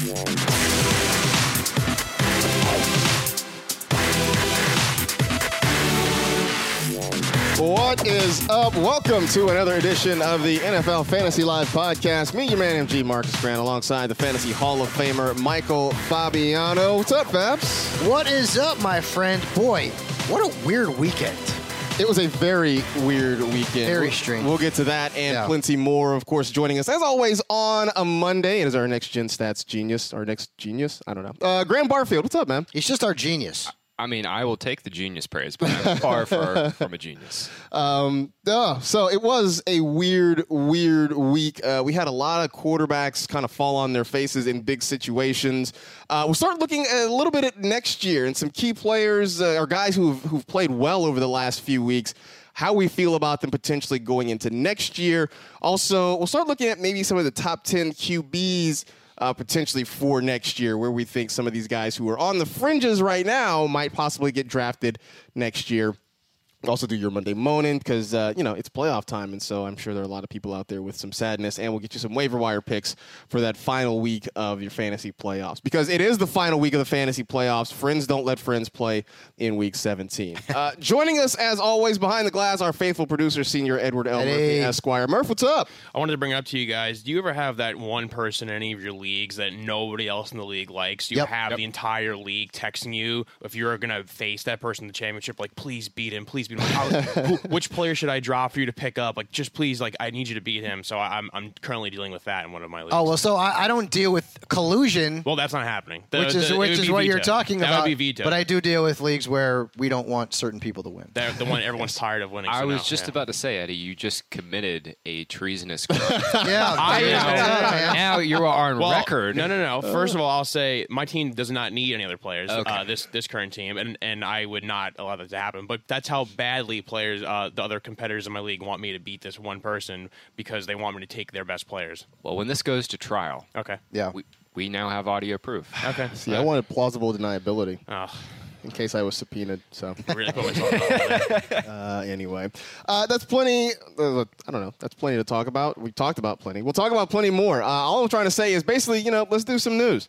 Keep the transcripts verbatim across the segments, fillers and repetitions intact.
What is up? Welcome to another edition of the N F L Fantasy Live podcast. Me, your man, M G Marcus Grant, alongside the Fantasy Hall of Famer, Michael Fabiano. What's up, Fabs? What is up, my friend? Boy, what a weird weekend. It was a very weird weekend. Very strange. We'll get to that and yeah. plenty more, of course, joining us, as always, on a Monday. It is our next Gen Stats genius, our next genius. I don't know. Uh, Graham Barfield, what's up, man? He's just our genius. I mean, I will take the genius praise, but I'm far far from a genius. Um, oh, so it was a weird, weird week. Uh, we had a lot of quarterbacks kind of fall on their faces in big situations. Uh, we'll start looking a little bit at next year and some key players uh, or guys who've, who've played well over the last few weeks, how we feel about them potentially going into next year. Also, we'll start looking at maybe some of the top ten Q Bs Uh, potentially for next year, where we think some of these guys who are on the fringes right now might possibly get drafted next year. Also do your Monday Moaning because, uh, you know, it's playoff time, and so I'm sure there are a lot of people out there with some sadness, and we'll get you some waiver wire picks for that final week of your fantasy playoffs because it is the final week of the fantasy playoffs. Friends don't let friends play in week seventeen. Uh, joining us, as always, behind the glass, our faithful producer, Senior Edward L. Hey. Murphy, Esquire. Murph, what's up? I wanted to bring it up to you guys. Do you ever have that one person in any of your leagues that nobody else in the league likes? You Yep. have Yep. the entire league texting you if you're going to face that person in the championship, like, please beat him, please beat him. How, who, which player should I drop for you to pick up? Like, just please, like, I need you to beat him. So I'm I'm currently dealing with that in one of my leagues. Oh, well, so I, I don't deal with collusion, Well, that's not happening. The- which is the- it which would is be what you're vetoed. talking that about. That would be vetoed. But I do deal with leagues where we don't want certain people to win. They're the one everyone's tired of winning. I so was no, just yeah. about to say, Eddie, you just committed a treasonous crime. Yeah, I yeah, know. yeah, man. Now you are on Well, record. No, no, no. First of all, I'll say my team does not need any other players. Okay. Uh, this this current team, and and I would not allow that to happen. But that's how badly players, uh, the other competitors in my league, want me to beat this one person because they want me to take their best players. Well, when this goes to trial, Okay. Yeah. we, we now have audio proof. Okay. See, I wanted plausible deniability Oh, in case I was subpoenaed, so... I really put myself out there. Uh, anyway, uh, that's plenty. Uh, I don't know. That's plenty to talk about. We talked about plenty. We'll talk about plenty more. Uh, all I'm trying to say is basically, you know, let's do some news.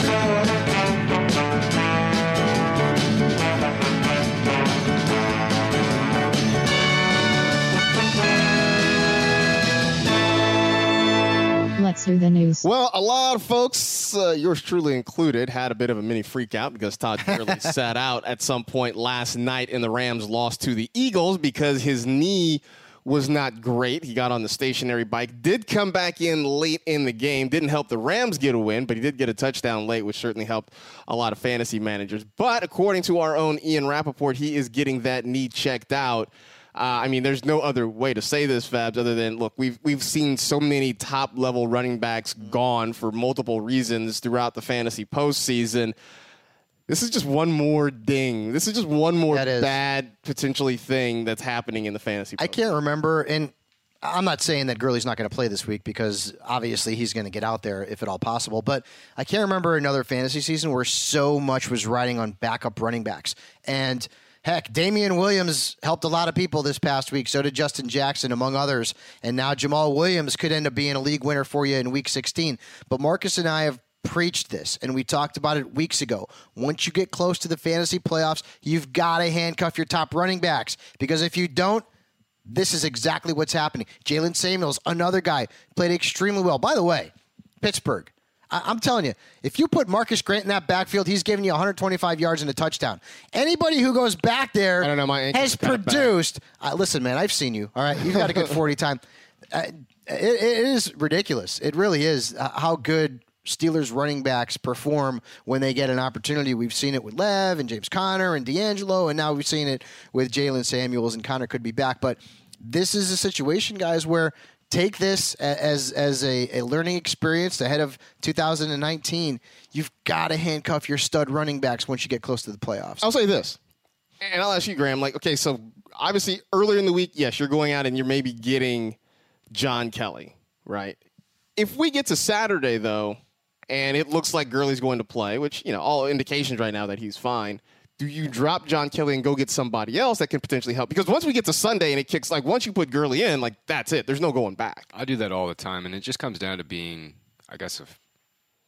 Let's do the news. Well, a lot of folks, uh, yours truly included, had a bit of a mini freak out because Todd Gurley sat out at some point last night in the Rams loss to the Eagles because his knee was not great. He got on the stationary bike, did come back in late in the game, didn't help the Rams get a win, but he did get a touchdown late, which certainly helped a lot of fantasy managers. But according to our own Ian Rappaport, he is getting that knee checked out. Uh, I mean, there's no other way to say this, Fabs, other than, look, we've we've seen so many top-level running backs gone for multiple reasons throughout the fantasy postseason. This is just one more ding. This is just one more That is. bad, potentially, thing that's happening in the fantasy I postseason. can't remember, and I'm not saying that Gurley's not going to play this week because obviously he's going to get out there if at all possible, but I can't remember another fantasy season where so much was riding on backup running backs. And heck, Damian Williams helped a lot of people this past week. So did Justin Jackson, among others. And now Jamal Williams could end up being a league winner for you in week sixteen. But Marcus and I have preached this, and we talked about it weeks ago. Once you get close to the fantasy playoffs, you've got to handcuff your top running backs, because if you don't, this is exactly what's happening. Jalen Samuels, another guy, played extremely well. By the way, Pittsburgh, I- I'm telling you, if you put Marcus Grant in that backfield, he's giving you one hundred twenty-five yards and a touchdown. Anybody who goes back there I don't know, my ankle's has kinda bad. produced. Uh, listen, man, I've seen you. All right, you've got a good forty time. Uh, it, it is ridiculous. It really is uh, how good Steelers running backs perform when they get an opportunity. We've seen it with Lev and James Conner and D'Angelo, and now we've seen it with Jalen Samuels, and Conner could be back. But this is a situation, guys, where take this as as a, a learning experience ahead of two thousand nineteen. You've got to handcuff your stud running backs once you get close to the playoffs. I'll say this, and I'll ask you, Graham, like, okay, so obviously earlier in the week, yes, you're going out and you're maybe getting John Kelly, right? If we get to Saturday, though, and it looks like Gurley's going to play, which, you know, all indications right now that he's fine, do you drop John Kelly and go get somebody else that can potentially help? Because once we get to Sunday and it kicks, like, once you put Gurley in, like, that's it. There's no going back. I do that all the time, and it just comes down to being, I guess, a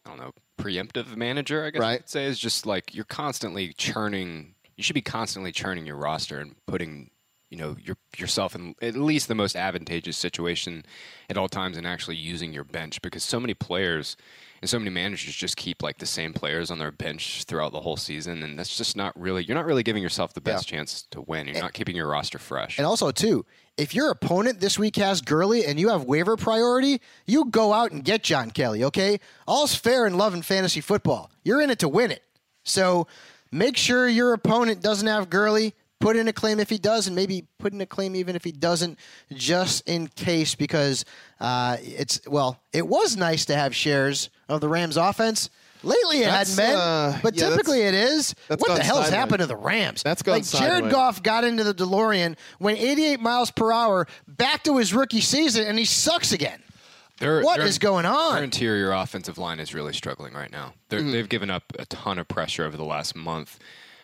I don't know, preemptive manager, I guess Right. I could say, is just like you're constantly churning. You should be constantly churning your roster and putting, you know, your, yourself in at least the most advantageous situation at all times and actually using your bench because so many players and so many managers just keep like the same players on their bench throughout the whole season. And that's just not really, you're not really giving yourself the best Yeah. chance to win. You're not keeping your roster fresh. And also, too, if your opponent this week has Gurley and you have waiver priority, you go out and get John Kelly, okay? All's fair in love and fantasy football. You're in it to win it. So make sure your opponent doesn't have Gurley. Put in a claim if he does, and maybe put in a claim even if he doesn't, just in case, because uh, it's, well, it was nice to have shares of the Rams offense. Lately it That's, hadn't been, uh, but yeah, typically that's- it is. that's What the gone hell's sideways. happened to the Rams? That's gone Like Jared sideways. Goff got into the DeLorean, went eighty-eight miles per hour back to his rookie season, and he sucks again. Their- What their- is going on? Their interior offensive line is really struggling right now. They're, They've given up a ton of pressure over the last month.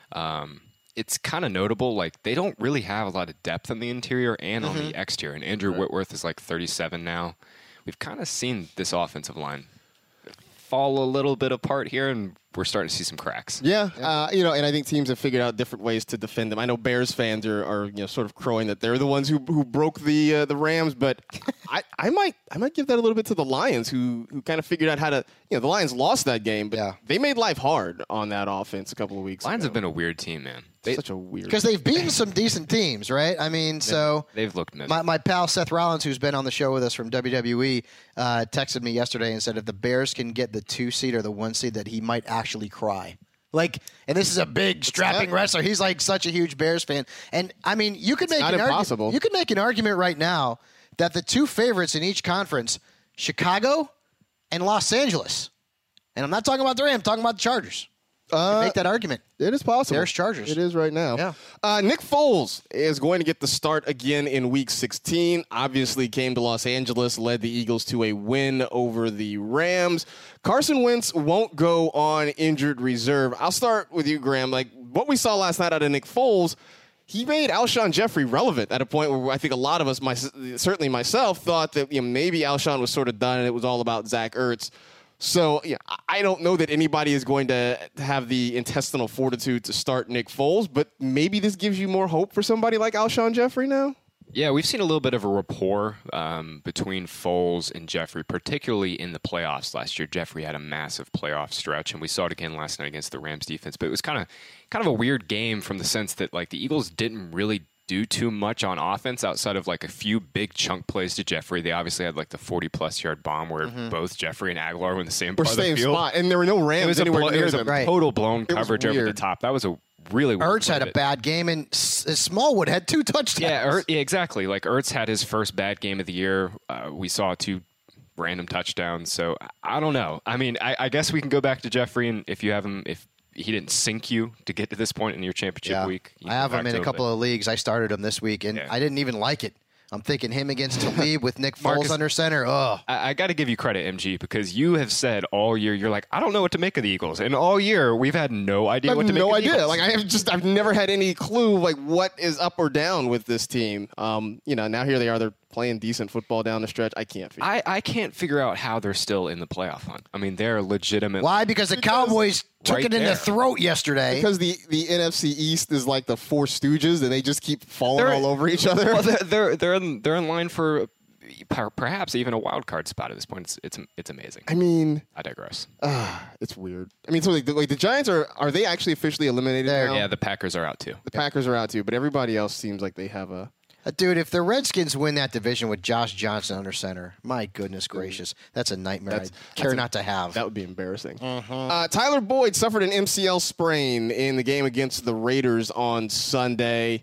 Um, it's kind of notable. Like they don't really have a lot of depth in the interior and on the exterior. And Andrew Whitworth is like thirty-seven now. We've kind of seen this offensive line fall a little bit apart here, and we're starting to see some cracks. Yeah, uh, you know, and I think teams have figured out different ways to defend them. I know Bears fans are, are you know, sort of crowing that they're the ones who who broke the uh, the Rams, but I, I might I might give that a little bit to the Lions, who who kind of figured out how to. You know, the Lions lost that game, but Yeah. they made life hard on that offense a couple of weeks Lions ago. have been a weird team, man. They, Such a weird. Because they've beaten some decent teams, right? I mean, so they've looked miserable. my, my pal Seth Rollins, who's been on the show with us from W W E, uh, texted me yesterday and said if the Bears can get the two seed or the one seed, that he might actually cry. Like, and this is a big strapping not- wrestler. He's like such a huge Bears fan, and I mean, you could make not an impossible. argument. You could make an argument right now that the two favorites in each conference, Chicago and Los Angeles, and I'm not talking about the Rams, I'm talking about the Chargers. You could Uh, make that argument. It is possible. Bears, Chargers. It is right now. Yeah. Uh, Nick Foles is going to get the start again in Week sixteen. Obviously came to Los Angeles, led the Eagles to a win over the Rams. Carson Wentz won't go on injured reserve. I'll start with you, Graham. Like, what we saw last night out of Nick Foles, he made Alshon Jeffrey relevant at a point where I think a lot of us, my, certainly myself, thought that you know, maybe Alshon was sort of done and it was all about Zach Ertz. So, yeah, I don't know that anybody is going to have the intestinal fortitude to start Nick Foles, but maybe this gives you more hope for somebody like Alshon Jeffrey now? Yeah, we've seen a little bit of a rapport um, between Foles and Jeffrey, particularly in the playoffs last year. Jeffrey had a massive playoff stretch, and we saw it again last night against the Rams defense. But it was kind of kind of a weird game from the sense that like the Eagles didn't really do too much on offense outside of like a few big chunk plays to Jeffrey. They obviously had like the forty-plus yard bomb where both Jeffrey and Aguilar were in the same Or part of the same field. spot, and there were no Rams It was a, anywhere blo- near it was a them. Right. total blown was coverage over the weird. top. That was a really weird Ertz play had a that- bad game, and S- Smallwood had two touchdowns. Yeah, Er- yeah, exactly. Like Ertz had his first bad game of the year. Uh, we saw two random touchdowns. So I, I don't know. I mean, I, I guess we can go back to Jeffrey, and if you have him, if he didn't sink you to get to this point in your championship Yeah. week, you I can have go him back in to a couple but- of leagues. I started him this week, and Yeah. I didn't even like it. I'm thinking him against Talib with Nick Foles Marcus- under center. Oh, I, I got to give you credit, M G, because you have said all year you're like, I don't know what to make of the Eagles, and all year we've had no idea I what have to no make of the idea. Eagles. Like I have just, I've never had any clue like what is up or down with this team. Um, you know, now here they are. They're playing decent football down the stretch. I can't figure. I, I can't figure out how they're still in the playoff hunt. I mean, they're legitimate. why? Because the Cowboys took right it in there. the throat yesterday. because the, the N F C East is like the Four Stooges, and they just keep falling They're- all over each other. Well, they're they're they're in, they're in line for per- perhaps even a wild card spot at this point. It's it's, it's amazing. I mean, I digress. uh, it's weird. I mean, so like the, like the Giants are are they actually officially eliminated They're- now? Yeah, the Packers are out too. The Packers are out too, but everybody else seems like they have a. Uh, Dude, if the Redskins win that division with Josh Johnson under center, my goodness gracious, that's a nightmare That's- I care that's a- not to have. That would be embarrassing. Uh, Tyler Boyd suffered an M C L sprain in the game against the Raiders on Sunday.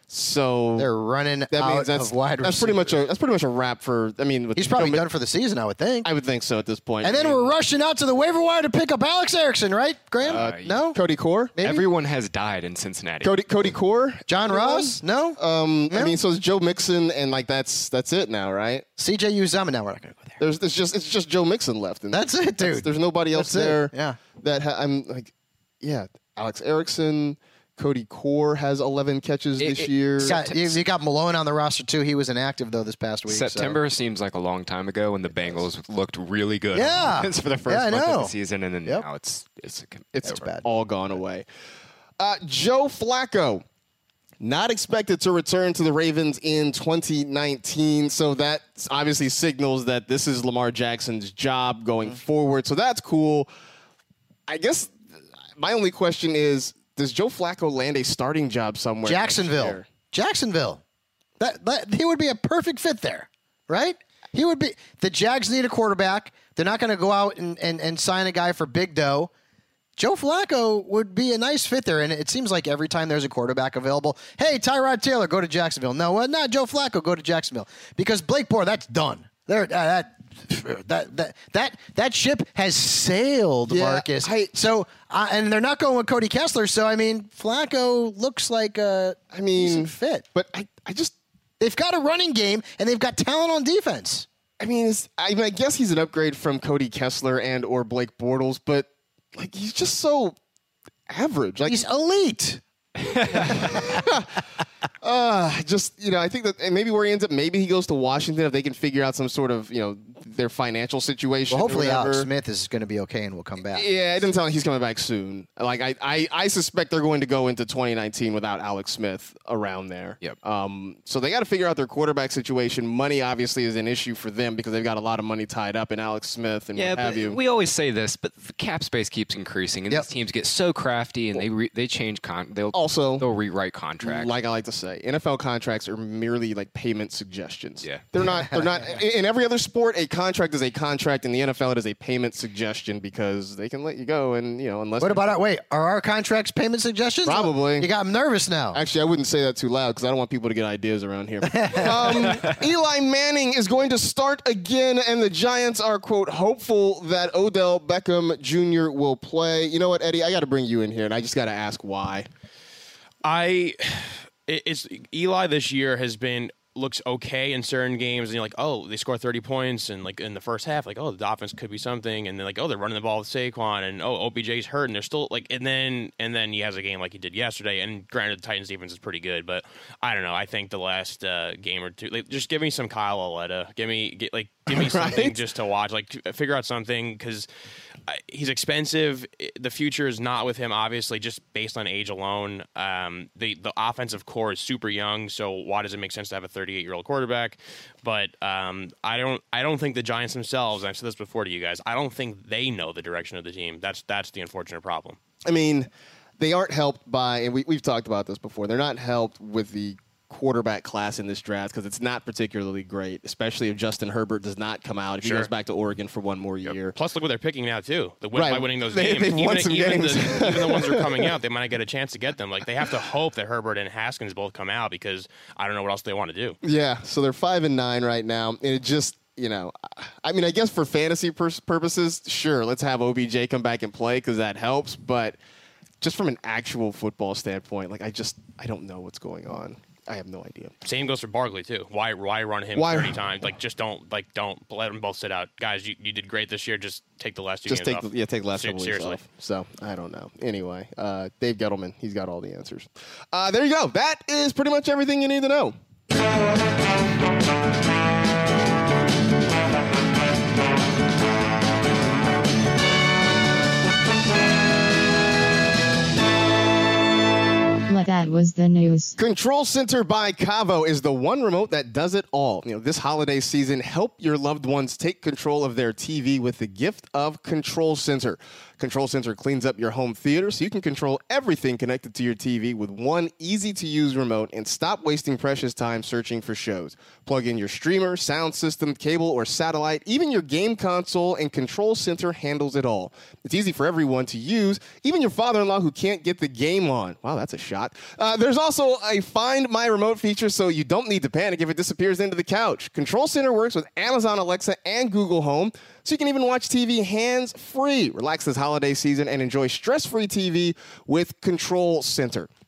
So They're running that out means that's of wide that's pretty much receivers. a that's pretty much a wrap for. I mean, with He's probably Joe done for the season, I would think. I would think so at this point. And then I mean, we're rushing out to the waiver wire to pick up Alex Erickson, right, Graham? Uh, no? Cody Core, Maybe? Everyone has died in Cincinnati. Cody Cody Core, John Ross? No? Um, I No? mean, so it's Joe Mixon, and like that's that's it now, right? C J Uzomah. Now we're not going to go there. There's it's just it's just Joe Mixon left, and That's it, dude. there's nobody else That's it, there. yeah. that ha- I'm like, yeah, Alex Erickson, Cody Core has eleven catches It- this it- year. You got, you, you got Malone on the roster, too. He was inactive, though, this past week. so- September seems like a long time ago when the Bengals looked really good. Yeah. on offense for the first Yeah, I month of know. the season, and then Yep. now it's it's It's over. bad. all gone away. Uh, Joe Flacco, not expected to return to the Ravens in twenty nineteen. So that obviously signals that this is Lamar Jackson's job going Mm-hmm. forward. So that's cool. I guess my only question is, does Joe Flacco land a starting job somewhere? next Jacksonville. year? Jacksonville. That, that he would be a perfect fit there, right? He would be. The Jags need a quarterback. They're not going to go out and, and, and sign a guy for big dough. Joe Flacco would be a nice fit there, and it seems like every time there's a quarterback available, hey, Tyrod Taylor, go to Jacksonville. No, well, not Joe Flacco, go to Jacksonville, because Blake Bortles, that's done. There, uh, that. That that that that ship has sailed, Yeah, Marcus. I- so, uh, and they're not going with Cody Kessler. So, I mean, Flacco looks like a I mean, decent fit. But I, I just, They've got a running game, and they've got talent on defense. I mean, it's, I mean, I guess he's an upgrade from Cody Kessler and or Blake Bortles, but like he's just so average. Like He's elite. Uh, just, you know, I think that and maybe where he ends up, maybe he goes to Washington if they can figure out some sort of, you know, their financial situation. Well, or hopefully whatever. Alex Smith is going to be okay and will come back. Yeah, it doesn't sound like he's coming back soon. Like, I, I, I suspect they're going to go into twenty nineteen without Alex Smith around there. Yep. Um, so they got to figure out their quarterback situation. Money obviously is an issue for them because they've got a lot of money tied up in Alex Smith and Yeah, what have but you. we always say this, but the cap space keeps increasing, and Yep. these teams get so crafty, and they re- they change con. They'll Also, they'll rewrite contracts. Like I like to say, N F L contracts are merely like payment suggestions. Yeah. They're not they're not in in every other sport, a contract is a contract. In the N F L, it is a payment suggestion because they can let you go and, you know, unless What about our, wait, are our contracts payment suggestions? Probably. You got them nervous now. Actually, I wouldn't say that too loud because I don't want people to get ideas around here. um, Eli Manning is going to start again, and the Giants are, quote, hopeful that Odell Beckham Junior will play. You know what, Eddie? I got to bring you in here, and I just got to ask why. I it- it's Eli this year has been looks okay in certain games, and you're like, oh, they score thirty points, and like in the first half, like, oh, the offense could be something, and then like, oh, they're running the ball with Saquon, and oh, O B J's hurt, and they're still like, and then and then he has a game like he did yesterday, and granted, the Titans defense is pretty good, but I don't know, I think the last uh, game or two, like, just give me some Kyle Aletta, give me get, like give me something Right? just to watch, like to figure out something because he's expensive. The future is not with him, obviously, just based on age alone. Um, the the offensive core is super young, so why does it make sense to have a thirty-eight year old quarterback? But um, I don't I don't think the Giants themselves. And I've said this before to you guys. I don't think they know the direction of the team. That's that's the unfortunate problem. I mean, they aren't helped by, and we, we've talked about this before, they're not helped with the quarterback class in this draft because it's not particularly great, especially if Justin Herbert does not come out, if Sure. he goes back to Oregon for one more year. Plus, look what they're picking now too. The win, Right. by winning those They- games, they've won even, some even games. The, even the ones that are coming out, they might not get a chance to get them. Like they have to hope that Herbert and Haskins both come out because I don't know what else they want to do. Yeah, so they're five and nine right now, and it just, you know, I mean, I guess for fantasy pur- purposes, sure, let's have O B J come back and play because that helps. But just from an actual football standpoint, like I just, I don't know what's going on. I have no idea. Same goes for Barkley too. Why why run him Why- thirty times? Like just don't like don't let them both sit out. Guys, you, you did great this year. Just take the last two Just games take, off. yeah, take the last Ser- couple weeks seriously. off. So I don't know. Anyway, uh, Dave Gettleman, he's got all the answers. Uh, there you go. That is pretty much everything you need to know. Well, that was the news. Control Center by Cavo is the one remote that does it all. You know, this holiday season, help your loved ones take control of their T V with the gift of Control Center. Control Center cleans up your home theater so you can control everything connected to your T V with one easy-to-use remote and stop wasting precious time searching for shows. Plug in your streamer, sound system, cable, or satellite, even your game console, and Control Center handles it all. It's easy for everyone to use, even your father-in-law who can't get the game on. Wow, that's a shot. Uh, there's also a Find My Remote feature so you don't need to panic if it disappears into the couch. Control Center works with Amazon Alexa and Google Home, so you can even watch T V hands-free. Relax this holiday season and enjoy stress-free T V with Control Center.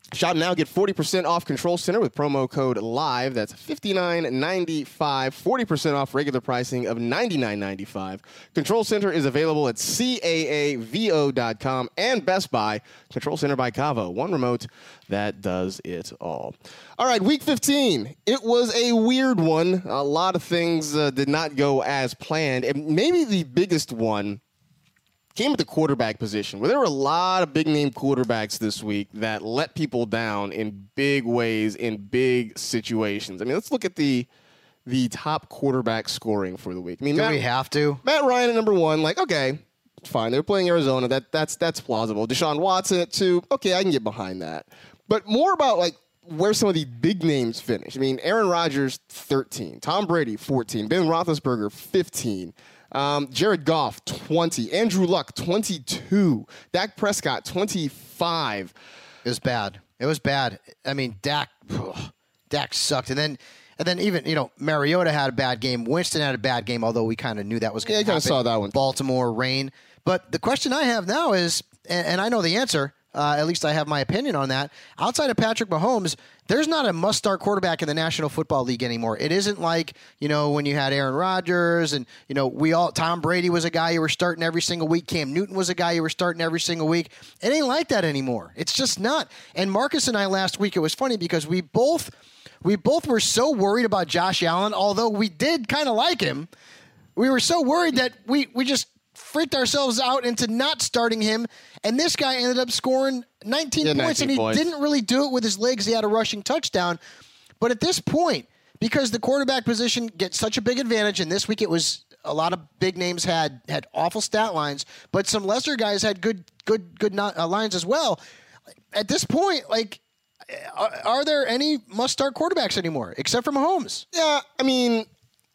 Shop now, get forty percent off Control Center with promo code LIVE. That's fifty-nine ninety-five, forty percent off regular pricing of ninety-nine ninety-five. Control Center is available at C A A V O dot com and Best Buy. Control Center by Cavo, one remote that does it all. All right, week fifteen. It was a weird one. A lot of things uh, did not go as planned. And maybe the biggest one came at the quarterback position, where there were a lot of big-name quarterbacks this week that let people down in big ways, in big situations. I mean, let's look at the the top quarterback scoring for the week. I mean, Do Matt, we have to? Matt Ryan at number one, like, okay, fine. They're playing Arizona. That that's that's plausible. Deshaun Watson at two, okay, I can get behind that. But more about, like, where some of the big names finish. I mean, Aaron Rodgers, thirteen. Tom Brady, fourteen. Ben Roethlisberger, fifteen. Um, Jared Goff, twenty. Andrew Luck, twenty-two. Dak Prescott, twenty-five. It was bad. It was bad. I mean, Dak, ugh, Dak sucked. And then, and then even, you know, Mariota had a bad game. Winston had a bad game, although we kind of knew that was going to Yeah, I happen. kinda saw that one. Baltimore, rain. But the question I have now is, and, and I know the answer, uh, at least I have my opinion on that. Outside of Patrick Mahomes, there's not a must-start quarterback in the National Football League anymore. It isn't like, you know, when you had Aaron Rodgers and, you know, we all, Tom Brady was a guy you were starting every single week. Cam Newton was a guy you were starting every single week. It ain't like that anymore. It's just not. And Marcus and I last week, it was funny because we both, we both were so worried about Josh Allen, although we did kind of like him. We were so worried that we, we just freaked ourselves out into not starting him, and this guy ended up scoring nineteen Yeah, points, nineteen and he points. didn't really do it with his legs. He had a rushing touchdown. But at this point, because the quarterback position gets such a big advantage, and this week it was a lot of big names had had awful stat lines, but some lesser guys had good good good not, uh, lines as well. At this point, like, are, are there any must-start quarterbacks anymore, except for Mahomes? Yeah, I mean,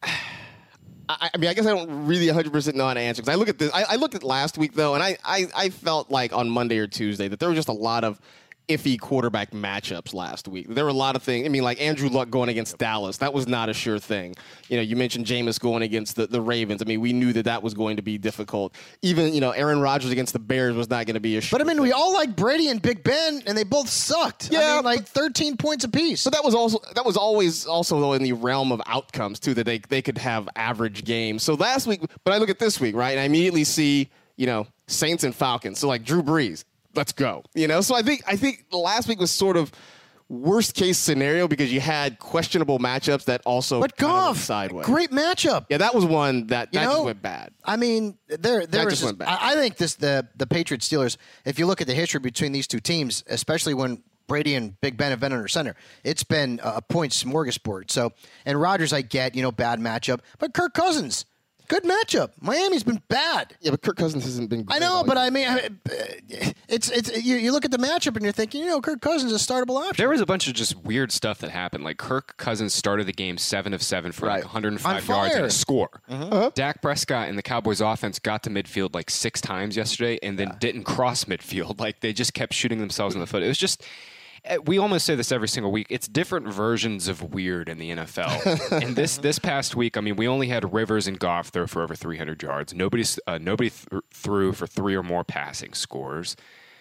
I, I mean, I guess I don't really one hundred percent know how to answer, because I look at this. I, I looked at last week, though, and I, I, I felt like on Monday or Tuesday that there were just a lot of iffy quarterback matchups last week. There were a lot of things. I mean, like Andrew Luck going against Dallas. That was not a sure thing. You know, you mentioned Jameis going against the, the Ravens. I mean, we knew that that was going to be difficult. Even, you know, Aaron Rodgers against the Bears was not going to be a sure But I mean, thing. we all like Brady and Big Ben, and they both sucked. Yeah, I mean, like but- thirteen points apiece. But that was also that was always also though in the realm of outcomes too, that they they could have average games. So last week, but I look at this week, right, and I immediately see, you know, Saints and Falcons. So like Drew Brees, let's go. You know, so I think I think last week was sort of worst case scenario because you had questionable matchups that also But kind of went Goff, sideways. great matchup. Yeah, that was one that, You that know, just went bad. I mean, there, there That is. just went bad. I, I think this the the Patriots Steelers. If you look at the history between these two teams, especially when Brady and Big Ben have been under center, it's been a point smorgasbord. So, and Rodgers, I get, you know, bad matchup, but Kirk Cousins, good matchup. Miami's been bad. Yeah, but Kirk Cousins hasn't been great I know, all but year. I mean, I- it's it's you, you look at the matchup and you're thinking, you know, Kirk Cousins is a startable option. There was a bunch of just weird stuff that happened. Like Kirk Cousins started the game seven of seven for Right. like one hundred On five yards and fire. a score. Uh-huh. Dak Prescott and the Cowboys offense got to midfield like six times yesterday and then didn't cross midfield. Like they just kept shooting themselves in the foot. It was just, eh, we almost say this every single week. It's different versions of weird in the N F L. And this this past week, I mean, we only had Rivers and Goff throw for over three hundred yards. Nobody uh, nobody th- threw for three or more passing scores.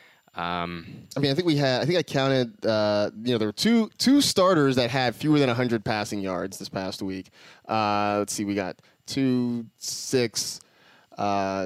Um, I mean, I think we had. I think I counted. Uh, you know, there were two two starters that had fewer than one hundred passing yards this past week. Uh, let's see, we got two, six, uh,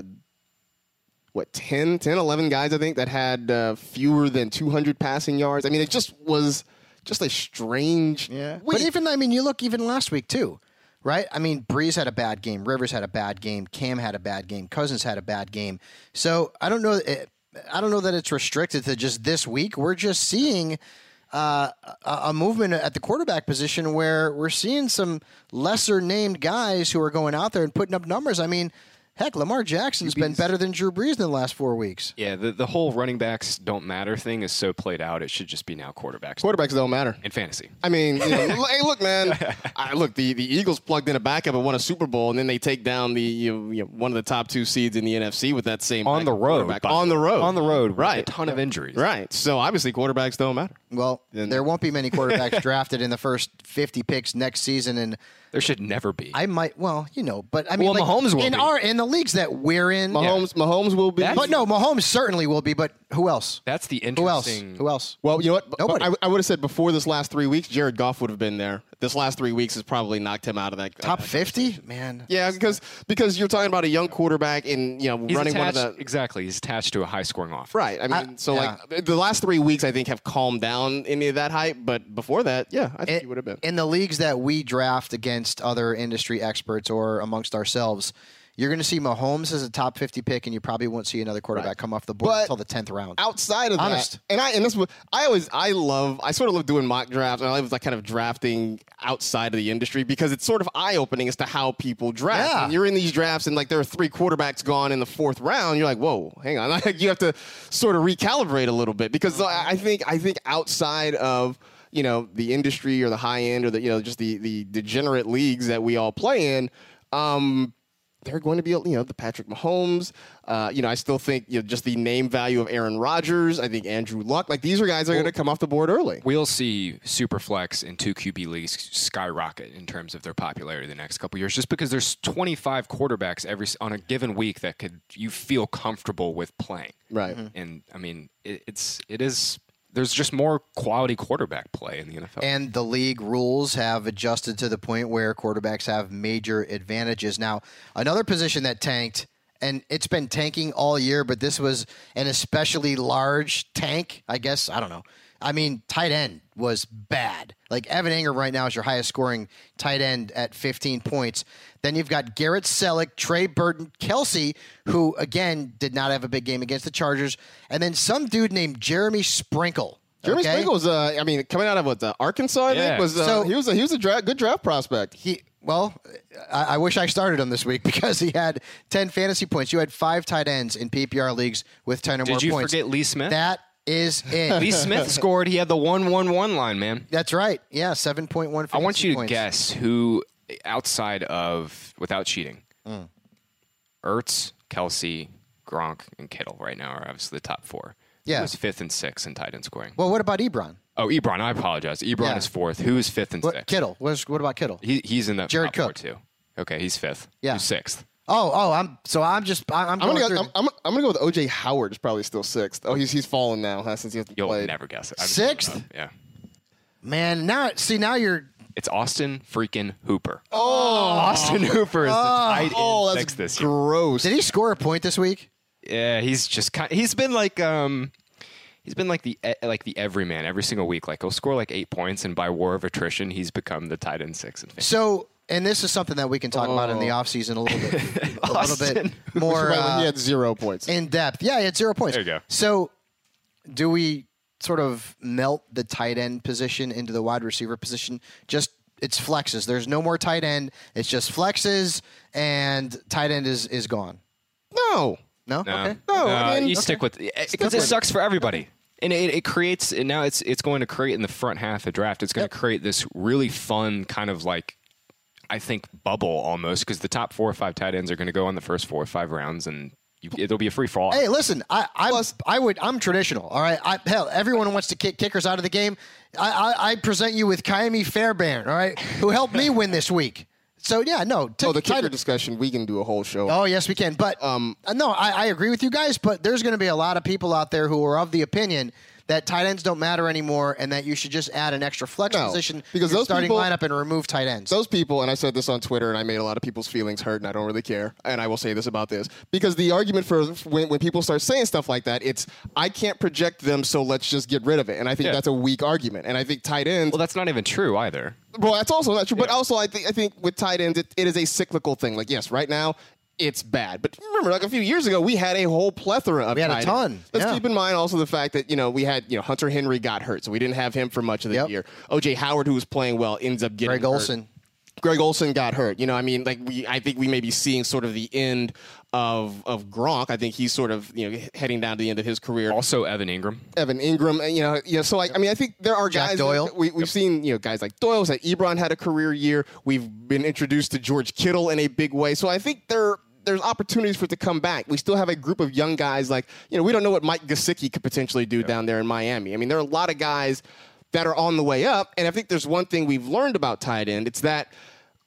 what, ten, ten, eleven guys, I think, that had uh, fewer than two hundred passing yards. I mean, it just was just a strange. Yeah. week. But even, I mean, you look even last week, too, right? I mean, Breeze had a bad game. Rivers had a bad game. Cam had a bad game. Cousins had a bad game. So I don't know. I don't know that it's restricted to just this week. We're just seeing uh, a, a movement at the quarterback position where we're seeing some lesser named guys who are going out there and putting up numbers. I mean, heck, Lamar Jackson's been better than Drew Brees in the last four weeks. yeah, the, the whole running backs don't matter thing is so played out. It should just be now quarterbacks quarterbacks don't matter. in fantasy. I mean, you know, hey, look, man. I, look, the, the Eagles plugged in a backup and won a Super Bowl, and then they take down the you know, you know, one of the top two seeds in the N F C with that same On the backup road. quarterback. by- on the road, On the road. with right? A ton of injuries. Right. So obviously, quarterbacks don't matter. Well, Then- there won't be many quarterbacks drafted in the first fifty picks next season, and There should never be. I might, well, you know, but I mean, Well, like, Mahomes will in be. our in the leagues that we're in, Mahomes, Mahomes will be. but no, Mahomes certainly will be. But who else? That's the Who else? interesting. Who else? Well, you know what? Nobody. I, I would have said before this last three weeks, Jared Goff would have been there. This last three weeks has probably knocked him out of that Top uh, fifty, man. Yeah, because because you're talking about a young quarterback and you know He's running attached, one of the exactly. He's attached to a high-scoring offense. right. I mean, I- so yeah. like the last three weeks, I think have calmed down any of that hype. But before that, yeah, I think he would have been. In the leagues that we draft against other industry experts or amongst ourselves, you're going to see Mahomes as a top fifty pick, and you probably won't see another quarterback Right. come off the board But until the tenth round. Outside of Honest. that, and I and this was I always I love I sort of love doing mock drafts and I love like kind of drafting outside of the industry because it's sort of eye opening as to how people draft. Yeah. And you're in these drafts and like there are three quarterbacks gone in the fourth round. You're like, whoa, hang on, like you have to sort of recalibrate a little bit because I I think I think outside of you know the industry or the high end or the you know just the the degenerate leagues that we all play in. Um, They're going to be, you know, the Patrick Mahomes. Uh, you know, I still think, you know, just the name value of Aaron Rodgers. I think Andrew Luck. Like, these are guys that are going to come off the board early. We'll see Superflex and two Q B leagues skyrocket in terms of their popularity the next couple years, just because there's twenty-five quarterbacks every on a given week that could you feel comfortable with playing. Right. And I mean, it, it's it is. There's just more quality quarterback play in the N F L. And the league rules have adjusted to the point where quarterbacks have major advantages. Now, another position that tanked, and it's been tanking all year, but this was an especially large tank, I guess. I don't know. I mean, tight end was bad. Like, Evan Ingram right now is your highest scoring tight end at fifteen points. Then you've got Garrett Selleck, Trey Burton, Kelsey, who, again, did not have a big game against the Chargers. And then some dude named Jeremy Sprinkle. Jeremy okay? Sprinkle was, uh, I mean, coming out of what, uh, Arkansas, I Yeah. think, was uh, So- he was a, he was a dra- good draft prospect. He well, I, I wish I started him this week because he had ten fantasy points. You had five tight ends in P P R leagues with ten or more Did you points. forget Lee Smith? That is it. Lee Smith scored. He had the one one one line, man. That's right. Yeah, seven point one. I want you to points. guess who, outside of, without cheating, Mm. Ertz, Kelsey, Gronk, and Kittle right now are obviously the top four. Yeah. Who is fifth and sixth in tight end scoring? Well, what about Ebron? Oh, Ebron. I apologize. Ebron Yeah. is fourth. Who is fifth and What, sixth? Kittle. What's, what about Kittle? He, he's in the Jared top four, Cook. too. Okay, he's fifth. Yeah. Who's sixth? Oh, oh, I'm so I'm just I'm, I'm I'm going gonna through go. the- I'm, I'm, I'm gonna go with O J Howard. Is probably still sixth. Oh, he's he's fallen now huh, since he hasn't You'll played. never guess it. I just Sixth? don't know. Yeah. man. Now, see, now you're It's Austin freaking Hooper. Oh, Austin Hooper is the tight end Oh, that's sixth this year. gross. did he score a point this week? Yeah, he's just kind. He's been like um, he's been like the like the everyman every single week. Like he'll score like eight points, and by war of attrition, he's become the tight end six. In fantasy. So, and this is something that we can talk about in the offseason a little bit, a little Austin. bit more Right when uh, he had zero points. in depth. Yeah, he had zero points. There you go. So, do we sort of melt the tight end position into the wide receiver position? Just it's flexes. There's no more tight end. It's just flexes, and tight end is is gone. no. No, No, okay. No, no, I mean- you stick with because it sucks for everybody. And it, it creates, and now it's it's going to create in the front half of the draft. It's going to create this really fun kind of like, I think, bubble almost because the top four or five tight ends are going to go on the first four or five rounds, and you, it'll be a free for all. Hey, listen, I I, I would I'm traditional. All right, I, hell, everyone wants to kick kickers out of the game. I, I, I present you with Kaimi Fairbairn, all right, who helped me win this week. So yeah, no. T- Oh, the kicker tight- discussion. We can do a whole show. Oh yes, we can. But um, no, I, I agree with you guys. But there's going to be a lot of people out there who are of the opinion that tight ends don't matter anymore, and that you should just add an extra flex No, position because to your those starting people- lineup and remove tight ends. Those people, and I said this on Twitter, and I made a lot of people's feelings hurt, and I don't really care. And I will say this about this because the argument for when, when people start saying stuff like that, it's I can't project them, so let's just get rid of it. And I think Yeah. that's a weak argument. And I think tight ends. Well, that's not even true either. Well, that's also not true. But also, I think I think with tight ends, it, it is a cyclical thing. Like, yes, right now it's bad, but remember, like a few years ago, we had a whole plethora of. We had a tight ton, ends. Let's yeah. keep in mind also the fact that you know we had you know Hunter Henry got hurt, so we didn't have him for much of the Yep. year. O J Howard, who was playing well, ends up getting Greg hurt. Olsen. Greg Olsen got hurt. You know, I mean, like we, I think we may be seeing sort of the end of of Gronk. I think he's sort of you know heading down to the end of his career. Also, Evan Ingram. Evan Ingram, and, you know, you know, so like I mean, I think there are Jack guys. Doyle. That we, we've seen you know guys like Doyle. That Ebron had a career year. We've been introduced to George Kittle in a big way. So I think there. There's opportunities for it to come back. We still have a group of young guys like, you know, we don't know what Mike Gesicki could potentially do down there in Miami. I mean, there are a lot of guys that are on the way up. And I think there's one thing we've learned about tight end. It's that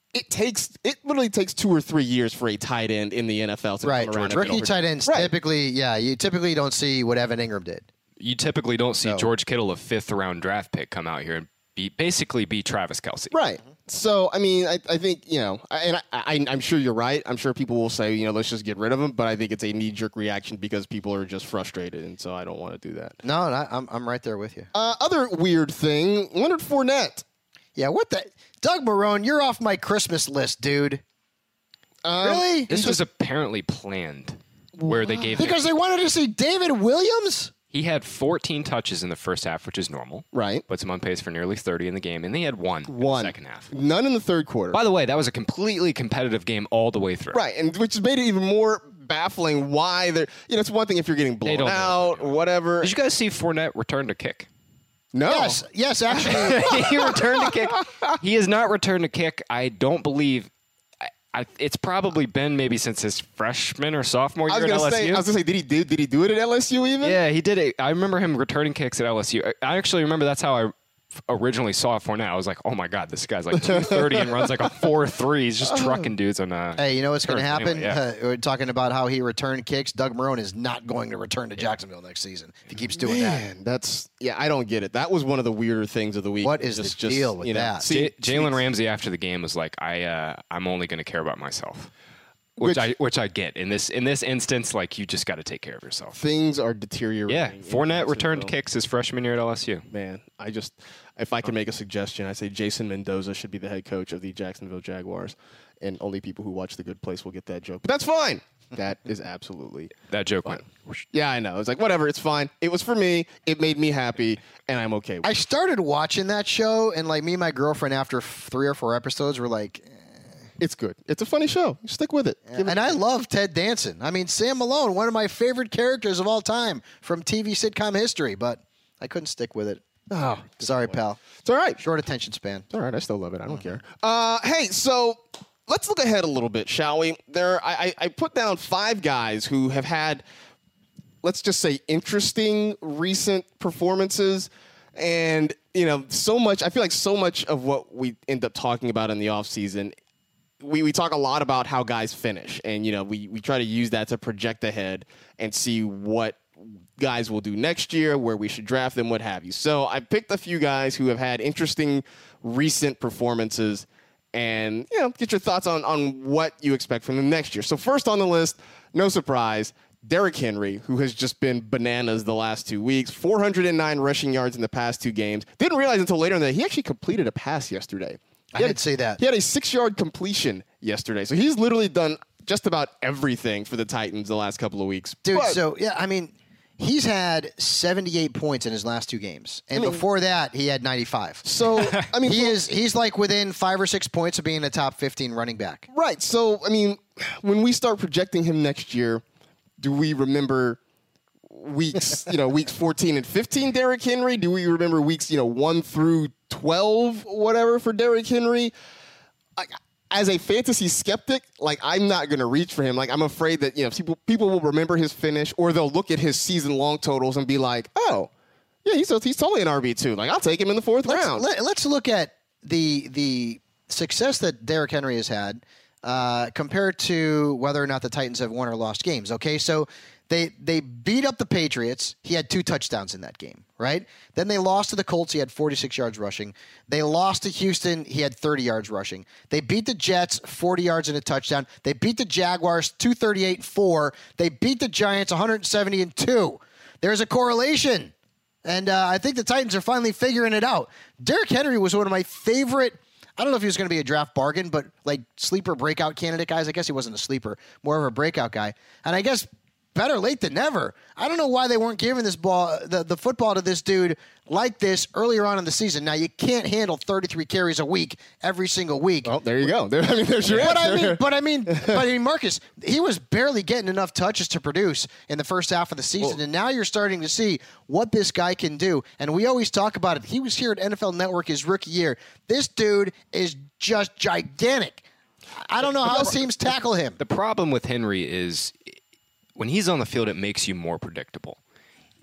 it takes it literally takes two or three years for a tight end in the N F L to Right, come around. George. and Rookie get tight over- ends Right. typically, yeah, you typically don't see what Evan Ingram did. You typically don't see So- George Kittle, a fifth round draft pick, come out here and be basically be Travis Kelce. Right. So, I mean, I, I think, you know, I- and I, I, I'm sure you're right. I'm sure people will say, you know, let's just get rid of him. But I think it's a knee-jerk reaction because people are just frustrated. And so I don't want to do that. No, no I'm I'm right there with you. Uh, other weird thing, Leonard Fournette. Yeah, what the Doug Marrone, you're off my Christmas list, dude. Um, Really? This was apparently planned, where they gave him, Because they wanted to see David Williams? he had fourteen touches in the first half, which is normal. Right. Puts him on pace for nearly thirty in the game, and they had one, One. in the second half. None in the third quarter. By the way, that was a completely competitive game all the way through. Right, and which made it even more baffling why they're, you know, it's one thing if you're getting blown don't know out what or whatever. Did you guys see Fournette return to kick? No. Yes, yes, actually. he returned to kick. He has not returned to kick. I don't believe. I, I, it's probably been maybe since his freshman or sophomore I year was at gonna L S U. say, I was gonna say, did he do? Did he do it at L S U even? Yeah, he did it. I remember him returning kicks at L S U. I I actually remember that's how I f- originally saw Fournette. I was like, oh my god, this guy's like two thirty and runs like a four three. He's just trucking dudes on. Uh, Hey, you know what's going to turns. happen? Anyway, yeah. uh, we're talking about how he returned kicks. Doug Marrone is not going to return to Jacksonville next season if he keeps doing that. Man, that's yeah. I don't get it. That was one of the weirder things of the week. What is the just, just, deal with you know, that? see- J- Jalen Ramsey after the game was like, I uh, I'm only going to care about myself. Which, Which- I which I get in this in this instance, like you just got to take care of yourself. things are deteriorating. Yeah, in Fournette returned Jacksonville. kicks his freshman year at L S U. Man, I just, if I could make a suggestion, I say Jason Mendoza should be the head coach of the Jacksonville Jaguars, and only people who watch The Good Place will get that joke. But that's fine. That is absolutely That joke went. yeah. I know. It's like whatever. It's fine. It was for me. It made me happy, and I'm okay with I it. started watching that show, and like me and my girlfriend, after f- three or four episodes, were like, eh. It's good. It's a funny show. Stick with it. Give it- And I love Ted Danson. I mean, Sam Malone, one of my favorite characters of all time from T V sitcom history, but I couldn't stick with it. Oh, Sorry, pal. it's all right. Short attention span. It's all right. I still love it. I don't care. Uh, hey, so let's look ahead a little bit, shall we? There, I, I I put down five guys who have had, let's just say, interesting recent performances. And, you know, so much, I feel like so much of what we end up talking about in the offseason, we, we talk a lot about how guys finish. And, you know, we, we try to use that to project ahead and see what guys will do next year, where we should draft them, what have you. So I picked a few guys who have had interesting recent performances and, you know, get your thoughts on, on what you expect from them next year. So first on the list, no surprise, Derrick Henry, who has just been bananas the last two weeks, four hundred nine rushing yards in the past two games. Didn't realize until later in the day he actually completed a pass yesterday. I He had- did see that. He had a six-yard completion yesterday. So he's literally done just about everything for the Titans the last couple of weeks. Dude, But- so, yeah, I mean, he's had seventy-eight points in his last two games. And mean- before that, he had ninety-five. So, I mean, He for- is he's like within five or six points of being a top fifteen running back. right. So, I mean, when we start projecting him next year, do we remember weeks, you know, weeks fourteen and fifteen Derrick Henry? Do we remember weeks, you know, one through twelve, whatever, for Derrick Henry? I, as a fantasy skeptic, like, I'm not going to reach for him. Like, I'm afraid that, you know, people people will remember his finish, or they'll look at his season long totals and be like, oh, yeah, he's he's totally an R B two. Like, I'll take him in the fourth Let's, round. let, let's look at the the success that Derrick Henry has had uh, compared to whether or not the Titans have won or lost games. Okay, so they they beat up the Patriots. He had two touchdowns in that game, right? Then they lost to the Colts. He had forty-six yards rushing. They lost to Houston. He had thirty yards rushing. They beat the Jets, forty yards and a touchdown. They beat the Jaguars, two thirty-eight four. They beat the Giants, one seventy and two. There's a correlation. And uh, I think the Titans are finally figuring it out. Derrick Henry was one of my favorite, I don't know if he was going to be a draft bargain, but like sleeper breakout candidate guys. I guess he wasn't a sleeper, more of a breakout guy. And I guess better late than never. I don't know why they weren't giving this ball, the, the football to this dude like this earlier on in the season. Now, you can't handle thirty-three carries a week every single week. Oh, there you go. There, I mean, there's your But I answer. mean, but I mean, but I mean, Marcus, he was barely getting enough touches to produce in the first half of the season, Well- and now you're starting to see what this guy can do. And we always talk about it. He was here at N F L Network his rookie year. This dude is just gigantic. I don't know how teams tackle him. The problem with Henry is when he's on the field, it makes you more predictable.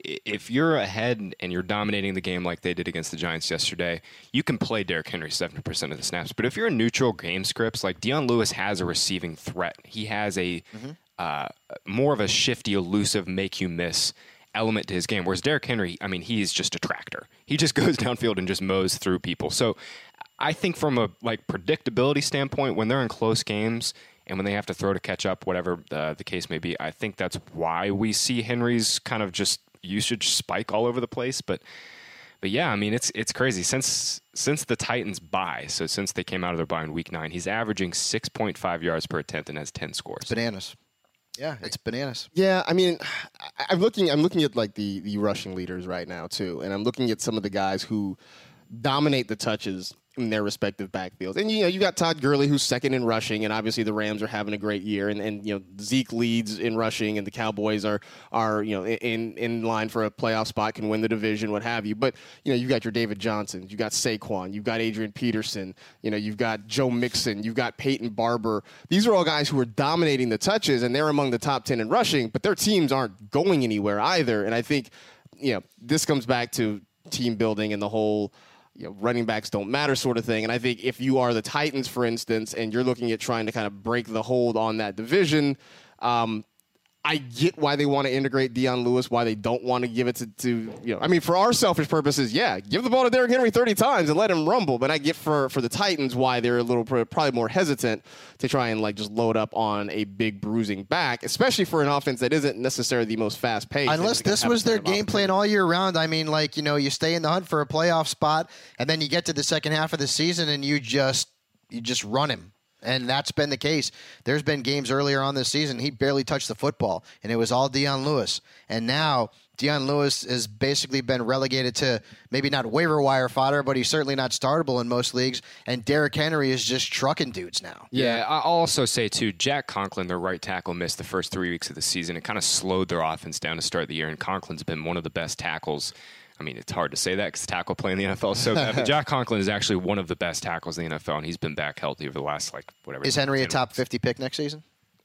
if you're ahead and you're dominating the game like they did against the Giants yesterday, you can play Derrick Henry seventy percent of the snaps. But if you're in neutral game scripts, like Dion Lewis has a receiving threat. He has a mm-hmm. uh, more of a shifty, elusive, make you miss element to his game. Whereas Derrick Henry, I mean, he's just a tractor. He just goes downfield and just mows through people. So I think from a like predictability standpoint, when they're in close games and when they have to throw to catch up, whatever the, the case may be, I think that's why we see Henry's kind of just usage spike all over the place. But but yeah, I mean, it's it's crazy. Since since the Titans bye, so since they came out of their bye in week nine, he's averaging six point five yards per attempt and has ten scores. It's bananas. Yeah, it's bananas. Yeah, I mean, I- I'm looking. I'm looking at like the the rushing leaders right now too, and I'm looking at some of the guys who dominate the touches in their respective backfields. And you know, you got Todd Gurley, who's second in rushing, and obviously the Rams are having a great year. And, and you know, Zeke leads in rushing, and the Cowboys are are you know in in line for a playoff spot, can win the division, what have you. But you know, you got your David Johnson, you got Saquon, you've got Adrian Peterson, you know, you've got Joe Mixon, you've got Peyton Barber. These are all guys who are dominating the touches, and they're among the top ten in rushing. But their teams aren't going anywhere either. And I think you know this comes back to team building and the whole, you know, running backs don't matter sort of thing. And I think if you are the Titans, for instance, and you're looking at trying to kind of break the hold on that division, um, I get why they want to integrate Dion Lewis, why they don't want to give it to, to, you know, I mean, for our selfish purposes, yeah, give the ball to Derrick Henry thirty times and let him rumble. But I get for, for the Titans why they're a little probably more hesitant to try and like just load up on a big bruising back, especially for an offense that isn't necessarily the most fast paced. Unless this was their game plan all year round. I mean, like, you know, you stay in the hunt for a playoff spot and then you get to the second half of the season and you just, you just run him. And that's been the case. There's been games earlier on this season, he barely touched the football, and it was all Dion Lewis. And now Dion Lewis has basically been relegated to maybe not waiver wire fodder, but he's certainly not startable in most leagues. And Derrick Henry is just trucking dudes now. Yeah, I'll also say, too, Jack Conklin, their right tackle, missed the first three weeks of the season. It kind of slowed their offense down to start the year, and Conklin's been one of the best tackles. I mean, it's hard to say that because tackle play in the N F L is so bad. But Jack Conklin is actually one of the best tackles in the N F L, and he's been back healthy over the last, like, whatever. Is Henry a top fifty pick next season?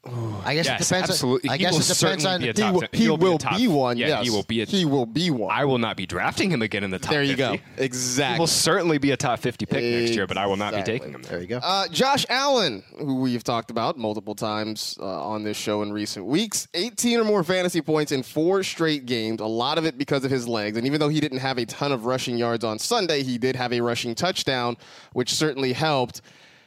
I guess yes, it depends. Absolutely. I he guess will it depends on. be a He top will, ten. he He'll will be, a top, be one. Yeah, yes. he will be. A, he will be one. I will not be drafting him again in the top there you fifty. go. Exactly. He will certainly be a top fifty pick next year, but I will not be Exactly. taking him there. There you go. Uh, Josh Allen, who we've talked about multiple times uh, on this show in recent weeks, eighteen or more fantasy points in four straight games, a lot of it because of his legs. And even though he didn't have a ton of rushing yards on Sunday, he did have a rushing touchdown, which certainly helped.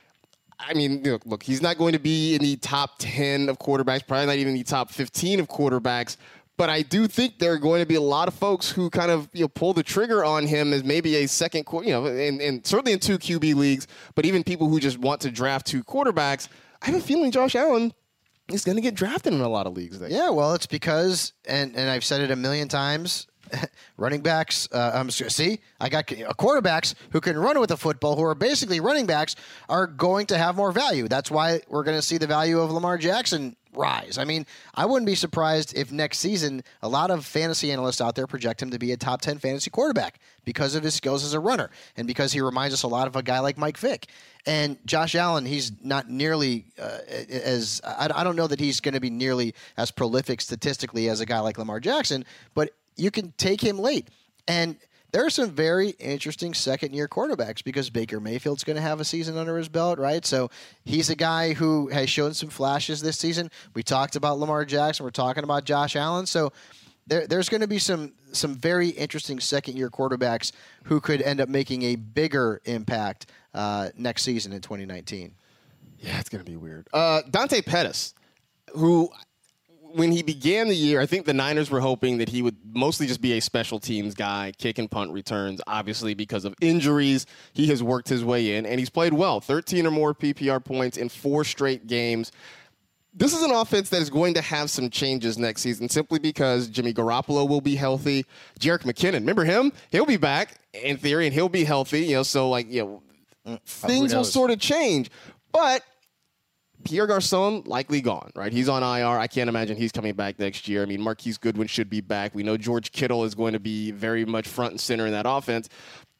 I mean, look, look, he's not going to be in the top ten of quarterbacks, probably not even the top fifteen of quarterbacks. But I do think there are going to be a lot of folks who kind of, you know, pull the trigger on him as maybe a second, you know, and, and certainly in two Q B leagues, but even people who just want to draft two quarterbacks. I have a feeling Josh Allen is going to get drafted in a lot of leagues there. Yeah, well, it's because, and, and I've said it a million times, running backs, uh, I'm see, I got quarterbacks who can run with a football, who are basically running backs, are going to have more value. That's why we're going to see the value of Lamar Jackson rise. I mean, I wouldn't be surprised if next season a lot of fantasy analysts out there project him to be a top ten fantasy quarterback because of his skills as a runner and because he reminds us a lot of a guy like Mike Vick. And Josh Allen, he's not nearly uh, as I, I don't know that he's going to be nearly as prolific statistically as a guy like Lamar Jackson, but you can take him late. And there are some very interesting second-year quarterbacks because Baker Mayfield's going to have a season under his belt, right? So he's a guy who has shown some flashes this season. We talked about Lamar Jackson. We're talking about Josh Allen. So there, there's going to be some some very interesting second-year quarterbacks who could end up making a bigger impact uh, next season in twenty nineteen. Yeah, it's going to be weird. Uh, Dante Pettis, who, when he began the year, I think the Niners were hoping that he would mostly just be a special teams guy, kick and punt returns. Obviously, because of injuries, he has worked his way in, and he's played well. thirteen or more P P R points in four straight games. This is an offense that is going to have some changes next season simply because Jimmy Garoppolo will be healthy. Jerick McKinnon, remember him? He'll be back in theory, and he'll be healthy. You know, so like you know, things will sort of change, but Pierre Garçon likely gone, right? He's on I R. I can't imagine he's coming back next year. I mean, Marquise Goodwin should be back. We know George Kittle is going to be very much front and center in that offense.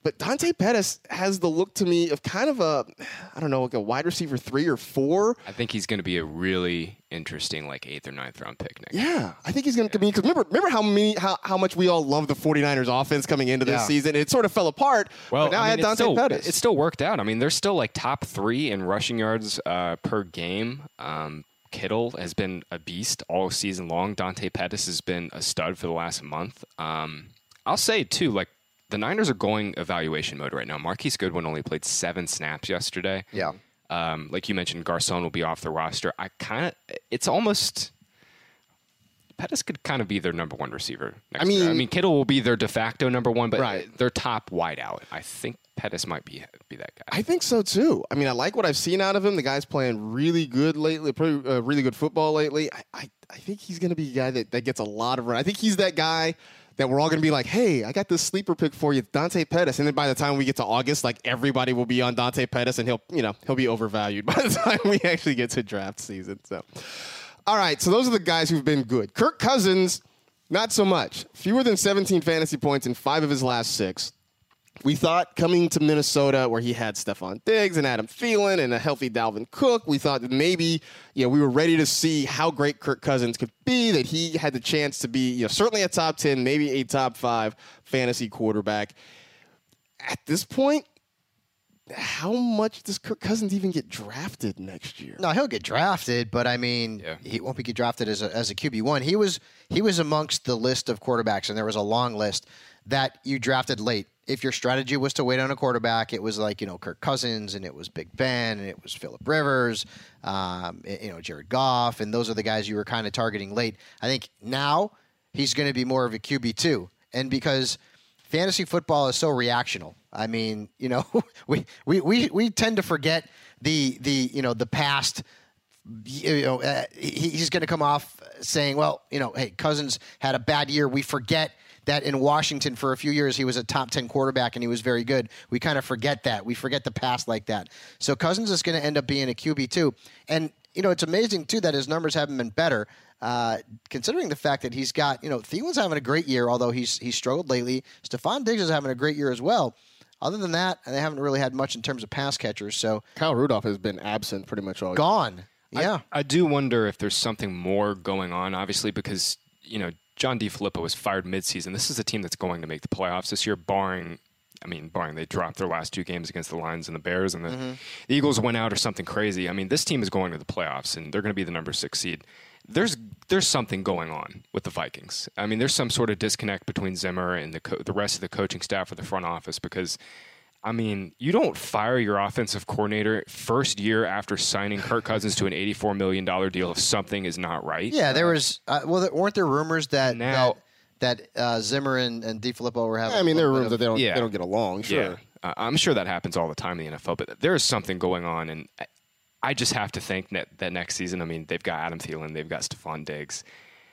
But Dante Pettis has the look to me of kind of a, I don't know, like a wide receiver three or four. I think he's going to be a really interesting, like, eighth or ninth round pick next year. Yeah, I think he's going to be, because remember, remember how many, how, how much we all love the 49ers offense coming into this Yeah. season? It sort of fell apart, Well, but now I, I mean, had it's Dante still, Pettis. It still worked out. I mean, they're still like top three in rushing yards uh, per game. Um, Kittle has been a beast all season long. Dante Pettis has been a stud for the last month. Um, I'll say, too, like, the Niners are going evaluation mode right now. Marquise Goodwin only played seven snaps yesterday. Yeah. Um, like you mentioned, Garcon will be off the roster. I kind of, it's almost, Pettis could kind of be their number one receiver next I mean- year. I mean, Kittle will be their de facto number one, but Right. their top wideout. I think Pettis might be be that guy. I think so too. I mean, I like what I've seen out of him. The guy's playing really good lately, pretty, uh, really good football lately. I, I, I think he's going to be a guy that, that gets a lot of run. I think he's that guy that we're all going to be like, hey, I got this sleeper pick for you, Dante Pettis. And then by the time we get to August, like everybody will be on Dante Pettis, and he'll, you know, he'll be overvalued by the time we actually get to draft season. So, all right. So those are the guys who've been good. Kirk Cousins, not so much. Fewer than seventeen fantasy points in five of his last six. We thought coming to Minnesota, where he had Stephon Diggs and Adam Thielen and a healthy Dalvin Cook, we thought that maybe, you know, we were ready to see how great Kirk Cousins could be, that he had the chance to be, you know, certainly a top ten, maybe a top five fantasy quarterback. At this point, how much does Kirk Cousins even get drafted next year? No, he'll get drafted, but I mean, Yeah. he won't be get drafted as a, as a Q B one. He was he was amongst the list of quarterbacks, and there was a long list that you drafted late. If your strategy was to wait on a quarterback, it was like, you know, Kirk Cousins, and it was Big Ben, and it was Phillip Rivers, um, you know, Jared Goff, and those are the guys you were kind of targeting late. I think now he's going to be more of a Q B two, and because fantasy football is so reactional. I mean, you know, we, we, we, we tend to forget the the you know the past. You know, uh, he, he's going to come off saying, "Well, you know, hey, Cousins had a bad year." We forget that in Washington for a few years he was a top ten quarterback and he was very good. We kind of forget that. We forget the past like that. So Cousins is going to end up being a Q B two, and you know, it's amazing too that his numbers haven't been better. Uh, considering the fact that he's got, you know, Thielen's having a great year, although he's he's struggled lately. Stephon Diggs is having a great year as well. Other than that, they haven't really had much in terms of pass catchers. So Kyle Rudolph has been absent pretty much all year. gone. Yeah. I, I do wonder if there's something more going on, obviously, because, you know, John DeFilippo was fired midseason. This is a team that's going to make the playoffs this year, barring, I mean, barring they dropped their last two games against the Lions and the Bears, and the, Mm-hmm. the Eagles went out or something crazy. I mean, this team is going to the playoffs, and they're going to be the number six seed. There's there's something going on with the Vikings. I mean, there's some sort of disconnect between Zimmer and the co- the rest of the coaching staff or the front office, because, I mean, you don't fire your offensive coordinator first year after signing Kirk Cousins to an eighty-four million dollars deal if something is not right. Yeah, there was. Uh, well, there, weren't there rumors that Now- that, that uh, Zimmer and, and DeFilippo were having? I mean, a there are little rooms bit that of- they don't, Yeah. they don't get along, sure. Yeah, uh, I'm sure that happens all the time in the N F L, but there is something going on, and I- I just have to think that, that next season, I mean, they've got Adam Thielen, they've got Stephon Diggs.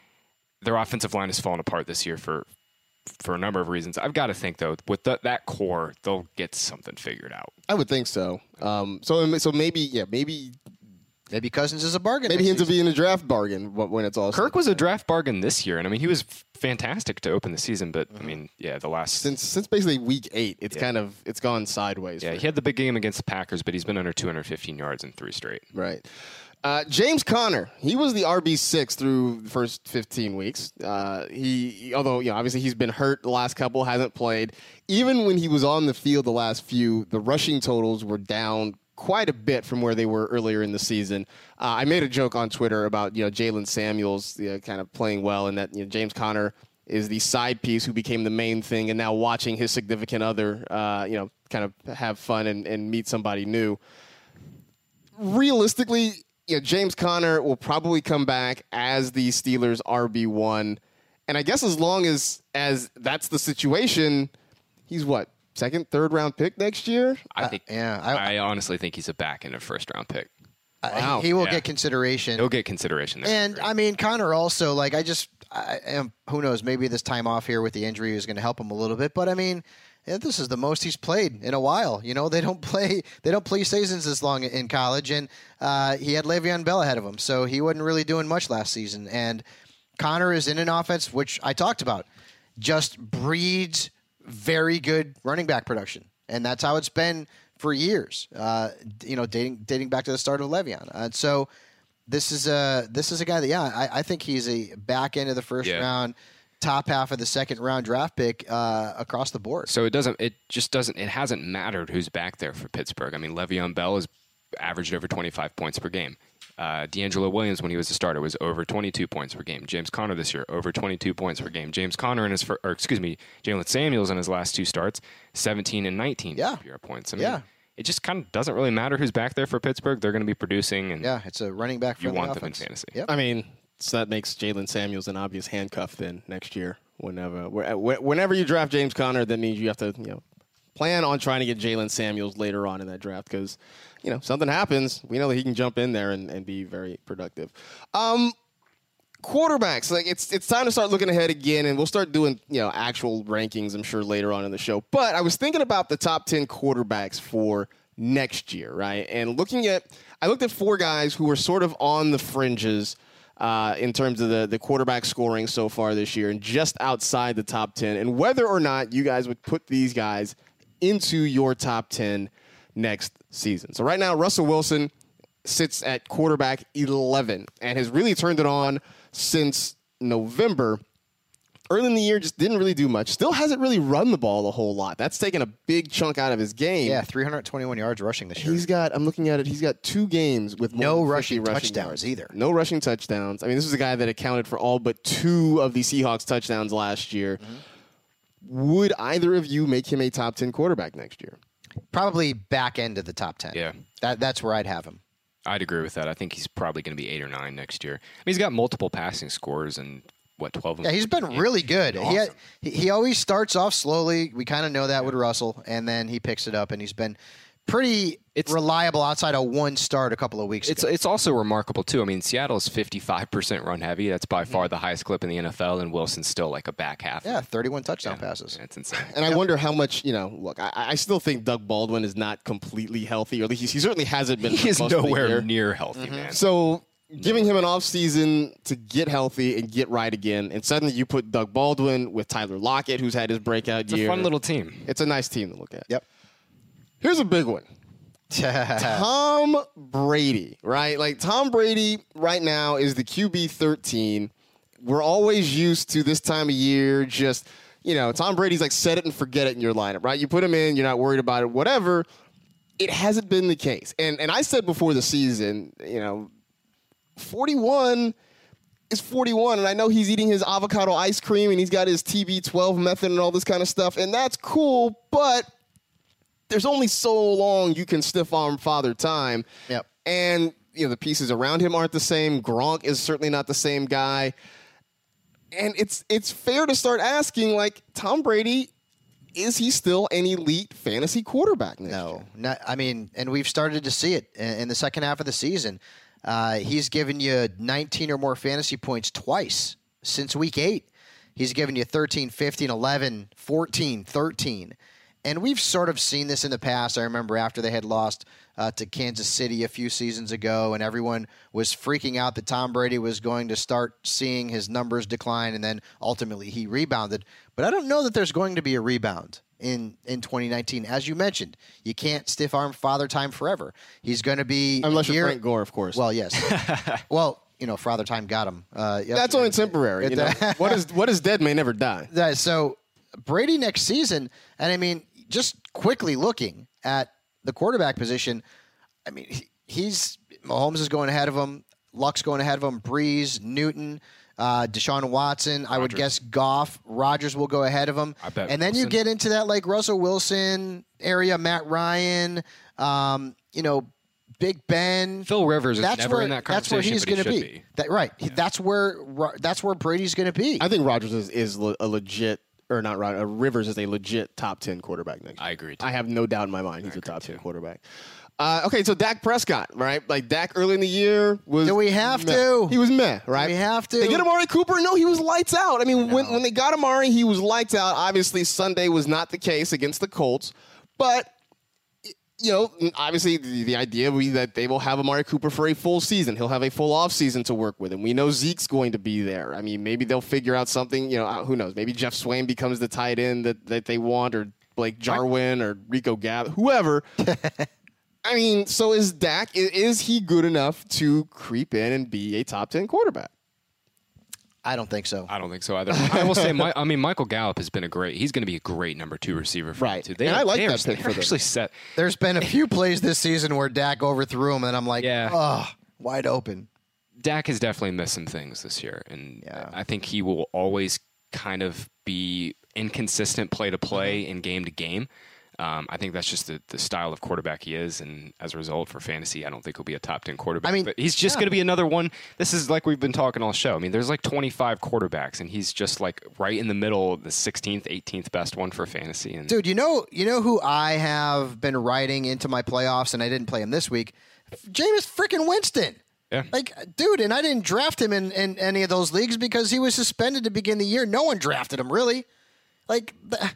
Their offensive line has fallen apart this year for for a number of reasons. I've got to think, though, with the, that core, they'll get something figured out. I would think so. Um, so so maybe, yeah, maybe Maybe Cousins is a bargain. maybe he next ends up season. being a draft bargain wh- when it's all said Kirk was a draft bargain this year, and I mean, he was f- fantastic to open the season, but, I mean, yeah, the last... since since basically week eight. It's Yeah. kind of it's gone sideways. yeah, for he had the big game against the Packers, but he's been under two hundred fifteen yards in three straight. Right. Uh, James Conner, he was the R B six through the first fifteen weeks. Uh, he, although you know, obviously he's been hurt the last couple, hasn't played. Even when he was on the field the last few, the rushing totals were down quite a bit from where they were earlier in the season. Uh, I made a joke on Twitter about you know Jalen Samuels you know, kind of playing well, and that you know, James Conner is the side piece who became the main thing, and now watching his significant other, uh, you know, kind of have fun and, and meet somebody new. Realistically, you know, James Conner will probably come back as the Steelers' R B one. And I guess as long as as that's the situation, he's what, second, third round pick next year? I think. yeah, I, I- honestly think he's a back end of first round pick. Uh, Wow. he, he will Yeah. get consideration. He'll get consideration there. And I mean, Connor also, like, I just, I am, who knows, maybe this time off here with the injury is going to help him a little bit. But I mean, yeah, this is the most he's played in a while. You know, they don't play, they don't play seasons this long in college. And uh, he had Le'Veon Bell ahead of him. So he wasn't really doing much last season. And Connor is in an offense, which I talked about, just breeds very good running back production, and that's how it's been for years. Uh, you know, dating dating back to the start of Le'Veon. Uh, so this is a this is a guy that yeah, I, I think he's a back end of the first Yeah. round, top half of the second round draft pick uh, across the board. So it doesn't. It just doesn't. It hasn't mattered who's back there for Pittsburgh. I mean, Le'Veon Bell has averaged over twenty-five points per game. Uh, D'Angelo Williams, when he was a starter, was over twenty-two points per game. James Conner this year, over twenty-two points per game. James Conner in his, fir- or excuse me, Jalen Samuels in his last two starts, seventeen and nineteen Yeah. P P R points. I mean, Yeah. it just kind of doesn't really matter who's back there for Pittsburgh. They're going to be producing, and Yeah, it's a running back for you the want offense. them in fantasy. Yep. I mean, so that makes Jalen Samuels an obvious handcuff then next year. Whenever, wh- whenever you draft James Conner, that means you have to, you know, plan on trying to get Jalen Samuels later on in that draft because, you know, something happens. We know that he can jump in there and, and be very productive. Um, quarterbacks, like it's it's time to start looking ahead again, and we'll start doing, you know, actual rankings, I'm sure, later on in the show. But I was thinking about the top ten quarterbacks for next year, right? And looking at, I looked at four guys who were sort of on the fringes uh, in terms of the, the quarterback scoring so far this year and just outside the top ten, and whether or not you guys would put these guys into your top ten next season. So right now, Russell Wilson sits at quarterback eleven and has really turned it on since November. Early in the year, just didn't really do much. Still hasn't really run the ball a whole lot. That's taken a big chunk out of his game. Yeah, three hundred twenty-one yards rushing this year. He's got, I'm looking at it, he's got two games with more No than fifty rushing touchdowns yards. either. No rushing touchdowns. I mean, this is a guy that accounted for all but two of the Seahawks touchdowns last year. Mm-hmm. Would either of you make him a top ten quarterback next year? Probably back end of the top ten. Yeah. That, that's where I'd have him. I'd agree with that. I think he's probably going to be eight or nine next year. I mean, he's got multiple passing scores and what twelve. Yeah, he's been really good. He, had, he he always starts off slowly. We kind of know that with Russell, and then he picks it up, and he's been pretty It's- reliable outside of one start a couple of weeks It's ago. it's also remarkable too. I mean, Seattle's fifty-five percent run heavy. That's by far Mm-hmm. the highest clip in the N F L, and Wilson's still like a back half. Yeah, thirty-one touchdown passes. That's insane. And I wonder how much, you know, look, I, I still think Doug Baldwin is not completely healthy, or at least he, he certainly hasn't been. He for is most of the year. nowhere near healthy, Mm-hmm. man. So giving him an offseason to get healthy and get right again, and suddenly you put Doug Baldwin with Tyler Lockett, who's had his breakout It's year. a fun little team. It's a nice team to look at. Yep. Here's a big one. Tom Brady, right? Like Tom Brady right now is the Q B thirteen. We're always used to this time of year just, you know, Tom Brady's like set it and forget it in your lineup, right? You put him in, you're not worried about it, whatever. It hasn't been the case. And and I said before the season, you know, forty-one is forty-one, and I know he's eating his avocado ice cream and he's got his T B twelve method and all this kind of stuff, and that's cool, but there's only so long you can stiff arm Father Time. Yep. And, you know, the pieces around him aren't the same. Gronk is certainly not the same guy. And it's it's fair to start asking, like, Tom Brady, is he still an elite fantasy quarterback next year? No, not, I mean, and we've started to see it in, in the second half of the season. Uh, he's given you nineteen or more fantasy points twice since week eight. He's given you thirteen, fifteen, eleven, fourteen, thirteen. And we've sort of seen this in the past. I remember after they had lost uh, to Kansas City a few seasons ago, and everyone was freaking out that Tom Brady was going to start seeing his numbers decline, and then ultimately he rebounded. But I don't know that there's going to be a rebound in, in twenty nineteen. As you mentioned, you can't stiff-arm Father Time forever. He's going to be... Unless you're here- Frank Gore, of course. Well, yes. well, you know, Father Time got him. Uh, That's only temporary. You know? what, is, what is dead may never die. That, so Brady next season, and I mean, just quickly looking at the quarterback position, I mean, he, he's Mahomes is going ahead of him, Luck's going ahead of him, Breeze, Newton, uh, Deshaun Watson. I would guess Goff, Rodgers will go ahead of him, I bet and then you Wilson. get into that like Russell Wilson area, Matt Ryan, um, you know, Big Ben. Phil Rivers is That's never where in that that's where conversation, he's but he going to should be. be. That, right. That's where that's where Brady's going to be. I think Rodgers is, is le- a legit, or not Rodgers, uh, Rivers is a legit top ten quarterback next year. I agree, too. I have no doubt in my mind he's a top ten quarterback. Uh, okay, so Dak Prescott, right? Like Dak early in the year was. Do we have meh. to? He was meh, right? we have to? They get Amari Cooper. No, he was lights out. I mean, when when they got Amari, he was lights out. Obviously, Sunday was not the case against the Colts, but you know, obviously the, the idea will be that they will have Amari Cooper for a full season. He'll have a full off season to work with, and we know Zeke's going to be there. I mean, maybe they'll figure out something. You know, who knows? Maybe Jeff Swain becomes the tight end that, that they want, or Blake Jarwin, or Rico Gabb, whoever. I mean, so is Dak? Is he good enough to creep in and be a top ten quarterback? I don't think so. I don't think so either. I will say, my, I mean, Michael Gallup has been a great. He's going to be a great number two receiver for right. them too. They and are, I like they that are, pick for them. Actually, set. There's been a few plays this season where Dak overthrew him, and I'm like, Yeah. oh, wide open. Dak has definitely missed some things this year, and Yeah. I think he will always kind of be inconsistent play to play and game to game. Um, I think that's just the, the style of quarterback he is, and as a result, for fantasy, I don't think he'll be a top ten quarterback. I mean, but he's just yeah. going to be another one. This is like we've been talking all show. I mean, there's like twenty-five quarterbacks, and he's just like right in the middle, the sixteenth, eighteenth best one for fantasy. And Dude, you know, you know who I have been riding into my playoffs, and I didn't play him this week? Jameis freaking Winston. Yeah. Like, dude, and I didn't draft him in, in any of those leagues because he was suspended to begin the year. No one drafted him, really. Like,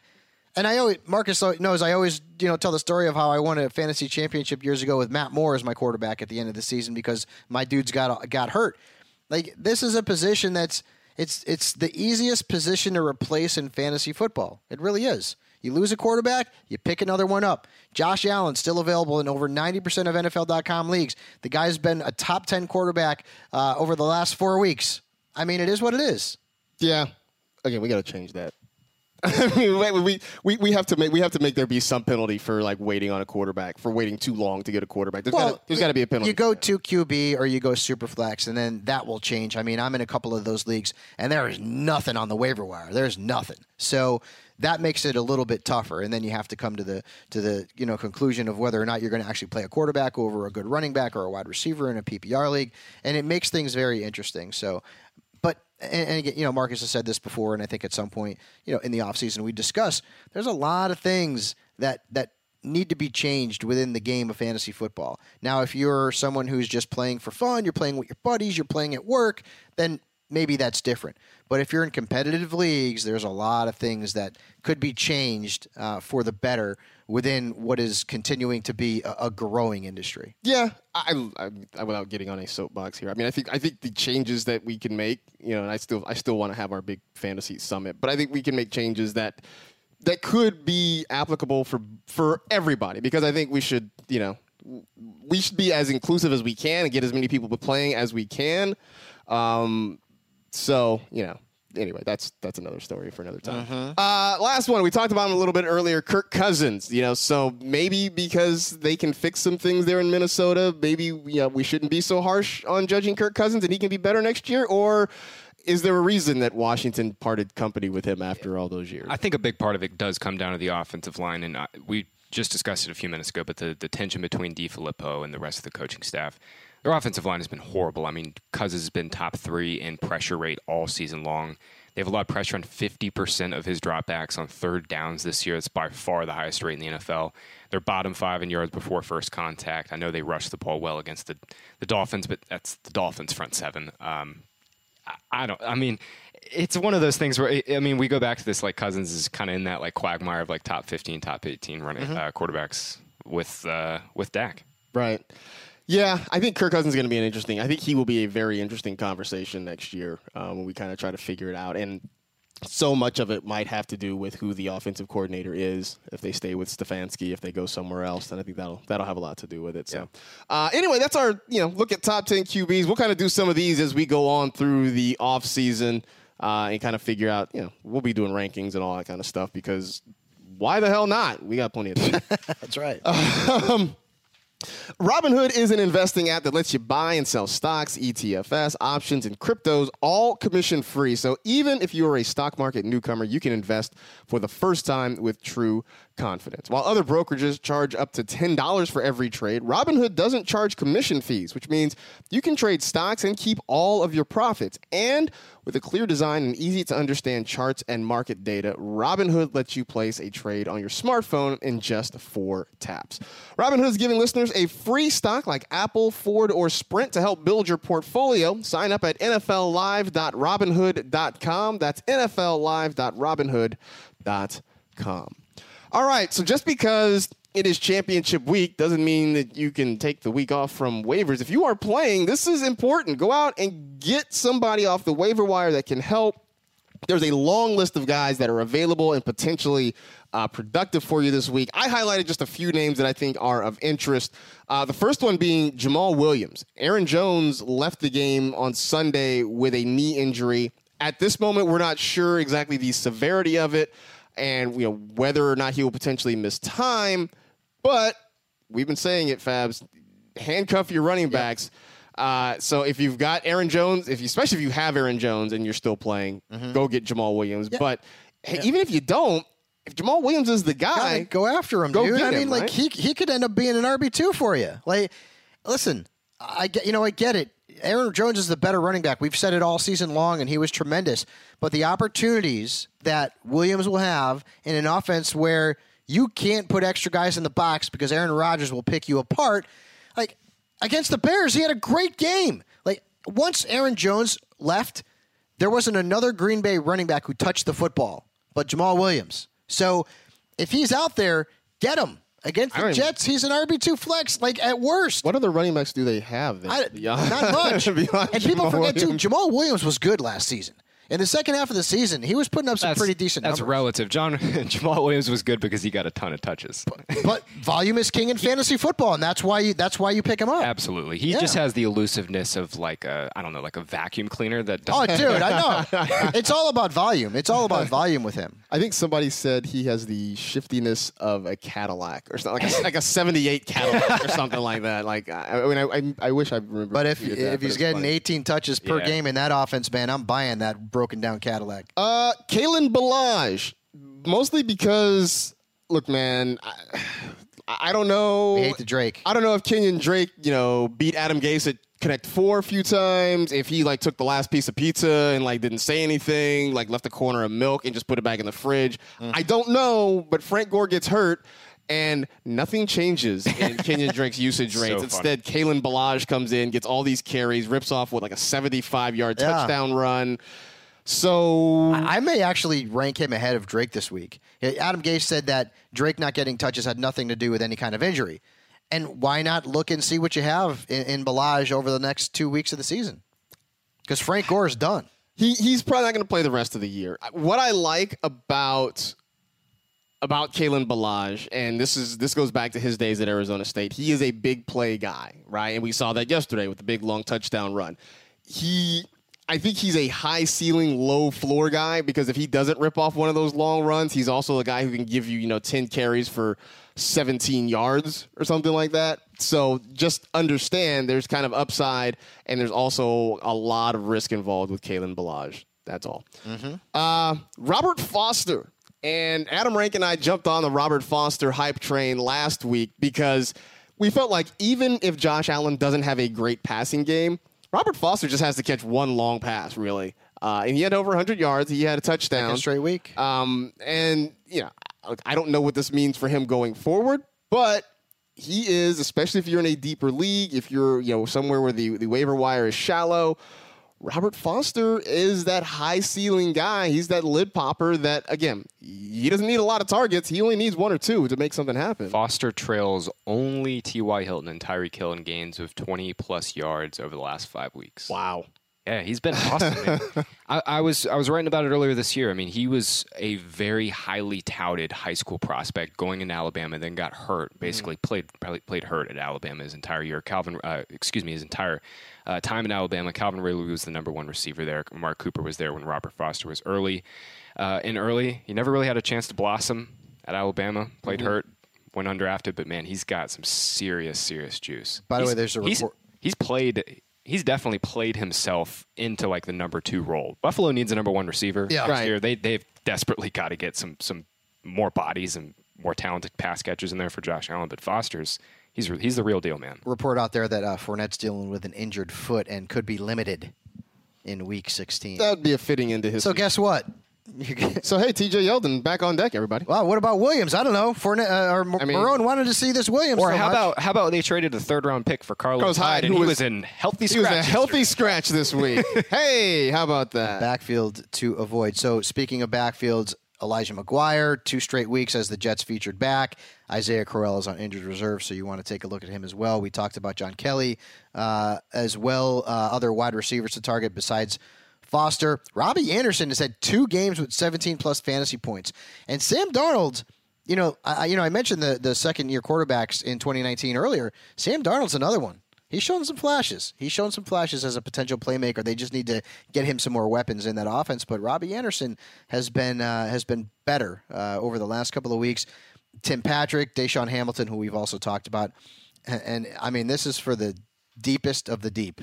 and I always, Marcus knows I always, you know, tell the story of how I won a fantasy championship years ago with Matt Moore as my quarterback at the end of the season because my dudes got got hurt. Like, this is a position that's it's it's the easiest position to replace in fantasy football. It really is. You lose a quarterback, you pick another one up. Josh Allen still available in over ninety percent of N F L dot com leagues. The guy's been a top ten quarterback uh, over the last four weeks. I mean, it is what it is. Yeah. Again, we got to change that. I mean, we, we we have to make we have to make there be some penalty for like waiting on a quarterback, for waiting too long to get a quarterback. There's Well, gotta, there's got to be a penalty. You go to Q B or you go super flex, and then that will change. I mean, I'm in a couple of those leagues, and there is nothing on the waiver wire. There's nothing. So that makes it a little bit tougher, and then you have to come to the to the you know conclusion of whether or not you're going to actually play a quarterback over a good running back or a wide receiver in a P P R league, and it makes things very interesting. So. But, and, and again, you know, Marcus has said this before, and I think at some point, you know, in the offseason we discuss, there's a lot of things that, that need to be changed within the game of fantasy football. Now, if you're someone who's just playing for fun, you're playing with your buddies, you're playing at work, then maybe that's different. But if you're in competitive leagues, there's a lot of things that could be changed uh, for the better within what is continuing to be a, a growing industry. Yeah, I, I, I, without getting on a soapbox here, I mean, I think I think the changes that we can make, you know, and I still I still want to have our big fantasy summit, but I think we can make changes that that could be applicable for for everybody, because I think we should, you know, we should be as inclusive as we can and get as many people playing as we can. Um, so, you know. Anyway, that's that's another story for another time. Uh-huh. Uh, last one, we talked about him a little bit earlier, Kirk Cousins. You know, so maybe because they can fix some things there in Minnesota, maybe you know we shouldn't be so harsh on judging Kirk Cousins, and he can be better next year. Or is there a reason that Washington parted company with him after all those years? I think a big part of it does come down to the offensive line, and I, we just discussed it a few minutes ago. But the the tension between DeFilippo and the rest of the coaching staff. Their offensive line has been horrible. I mean, Cousins has been top three in pressure rate all season long. They have a lot of pressure on fifty percent of his dropbacks on third downs this year. It's by far the highest rate in the N F L. They're bottom five in yards before first contact. I know they rush the ball well against the, the Dolphins, but that's the Dolphins' front seven. Um, I, I don't. I mean, it's one of those things where I mean, we go back to this like Cousins is kind of in that like quagmire of like top fifteen, top eighteen running mm-hmm. uh, quarterbacks with uh, with Dak. Right. Yeah, I think Kirk Cousins is going to be an interesting. I think he will be a very interesting conversation next year um, when we kind of try to figure it out. And so much of it might have to do with who the offensive coordinator is. If they stay with Stefanski, if they go somewhere else, then I think that'll that'll have a lot to do with it. So, yeah. uh, anyway, that's our you know look at top ten Q Bs. We'll kind of do some of these as we go on through the off season uh, and kind of figure out. You know, we'll be doing rankings and all that kind of stuff because why the hell not? We got plenty of time. That's right. Um, Robinhood is an investing app that lets you buy and sell stocks, E T Fs, options, and cryptos, all commission-free. So even if you are a stock market newcomer, you can invest for the first time with true confidence. While other brokerages charge up to ten dollars for every trade, Robinhood doesn't charge commission fees, which means you can trade stocks and keep all of your profits. And with a clear design and easy-to-understand charts and market data, Robinhood lets you place a trade on your smartphone in just four taps. Robinhood is giving listeners a free stock like Apple, Ford, or Sprint to help build your portfolio. Sign up at N F L live dot robinhood dot com. That's N F L live dot robinhood dot com. All right, so just because it is championship week doesn't mean that you can take the week off from waivers. If you are playing, this is important. Go out and get somebody off the waiver wire that can help. There's a long list of guys that are available and potentially uh, productive for you this week. I highlighted just a few names that I think are of interest. Uh, the first one being Jamal Williams. Aaron Jones left the game on Sunday with a knee injury. At this moment, we're not sure exactly the severity of it and you know whether or not he will potentially miss time. But we've been saying it, Fabs. Handcuff your running backs. Yep. Uh, so if you've got Aaron Jones, if you, especially if you have Aaron Jones and you're still playing, mm-hmm. go get Jamal Williams. Yeah. But hey, yeah. even if you don't, if Jamal Williams is the guy, yeah, go after him, go dude. Get I mean, him, like right? he he could end up being an R B two for you. Like, listen, I get you know I get it. Aaron Jones is the better running back. We've said it all season long, and he was tremendous. But the opportunities that Williams will have in an offense where you can't put extra guys in the box because Aaron Rodgers will pick you apart, like against the Bears, he had a great game. Like, once Aaron Jones left, there wasn't another Green Bay running back who touched the football but Jamal Williams. So if he's out there, get him. Against the Jets, he's an R B two flex, like at worst. What other running backs do they have? I, not much. and people Jamal forget, Williams. too, Jamal Williams was good last season. In the second half of the season, he was putting up some that's, pretty decent that's numbers. relative. John Jamal Williams was good because he got a ton of touches. But, but volume is king in fantasy football, and that's why you that's why you pick him up. Absolutely. He Yeah. just has the elusiveness of like a, I don't know, like a vacuum cleaner that Oh, doesn't. dude, I know. It's all about volume. It's all about volume with him. I think somebody said he has the shiftiness of a Cadillac or something, like a, like a seventy-eight Cadillac or something like that. Like, I, I mean, I, I, I wish I remember. But if that, if but he's it's getting funny. eighteen touches per Yeah. game in that offense, man, I'm buying that broken down Cadillac. Uh, Kalen Ballage, mostly because, look, man, I, I don't know. We hate the Drake. I don't know if Kenyon Drake, you know, beat Adam Gase at Connect Four a few times. If he like took the last piece of pizza and like didn't say anything, like left a corner of milk and just put it back in the fridge. Mm. I don't know, but Frank Gore gets hurt. And nothing changes in Kenyon Drake's usage rates. So Instead, Kalen Ballage comes in, gets all these carries, rips off with like a seventy-five yard Yeah. touchdown run. So I may actually rank him ahead of Drake this week. Adam Gase said that Drake not getting touches had nothing to do with any kind of injury. And why not look and see what you have in, in Ballage over the next two weeks of the season? Because Frank Gore is done. he he's probably not going to play the rest of the year. What I like about about Kalen Ballage, and this is this goes back to his days at Arizona State, he is a big play guy, right? And we saw that yesterday with the big long touchdown run. He I think he's a high ceiling, low floor guy because if he doesn't rip off one of those long runs, he's also a guy who can give you, you know, ten carries for seventeen yards or something like that. So just understand there's kind of upside and there's also a lot of risk involved with Kalen Ballage. That's all. Mm-hmm. Uh, Robert Foster. And Adam Rank and I jumped on the Robert Foster hype train last week because we felt like even if Josh Allen doesn't have a great passing game, Robert Foster just has to catch one long pass, really. Uh, and he had over one hundred yards. He had a touchdown. Second straight week. Um, and, you know, I don't know what this means for him going forward, but he is, especially if you're in a deeper league, if you're, you know, somewhere where the, the waiver wire is shallow, Robert Foster is that high ceiling guy. He's that lid popper that, again, he doesn't need a lot of targets. He only needs one or two to make something happen. Foster trails only T Y. Hilton and Tyreek Hill in gains of twenty plus yards over the last five weeks. Wow. Yeah, he's been awesome. Man. I, I was I was writing about it earlier this year. I mean, he was a very highly touted high school prospect going into Alabama, then got hurt. Basically, mm-hmm. played probably played hurt at Alabama his entire year. Calvin, uh, excuse me, his entire uh, time in Alabama. Calvin Ridley was the number one receiver there. Mark Cooper was there when Robert Foster was early. Uh, in early, he never really had a chance to blossom at Alabama. Played mm-hmm. hurt, went undrafted, but man, he's got some serious, serious juice. By the he's, way, there's a he's, report. He's played. He's definitely played himself into like the number two role. Buffalo needs a number one receiver. Yeah, next right. year. They they've desperately got to get some some more bodies and more talented pass catchers in there for Josh Allen. But Foster's he's he's the real deal, man. Report out there that uh, Fournette's dealing with an injured foot and could be limited in Week sixteen. That would be a fitting into his. So guess what? So, hey, T J Yeldon, back on deck, everybody. Well, what about Williams? I don't know. Fournette uh, or I mean- Marone wanted to see this Williams. Or so how much. about how about they traded a third round pick for Carlos, Carlos Hyde, Hyde, and who he was- was in healthy He was scratch. a healthy scratch this week. Hey, how about that? backfield to avoid? So speaking of backfields, Elijah McGuire, two straight weeks as the Jets featured back. Isaiah Crowell is on injured reserve, so you want to take a look at him as well. We talked about John Kelly uh, as well, uh, other wide receivers to target besides Foster. Robbie Anderson has had two games with seventeen-plus fantasy points. And Sam Darnold, you know, I, you know, I mentioned the, the second-year quarterbacks in twenty nineteen earlier. Sam Darnold's another one. He's shown some flashes. He's shown some flashes as a potential playmaker. They just need to get him some more weapons in that offense. But Robbie Anderson has been uh, has been better uh, over the last couple of weeks. Tim Patrick, Deshaun Hamilton, who we've also talked about. And, and I mean, this is for the deepest of the deep,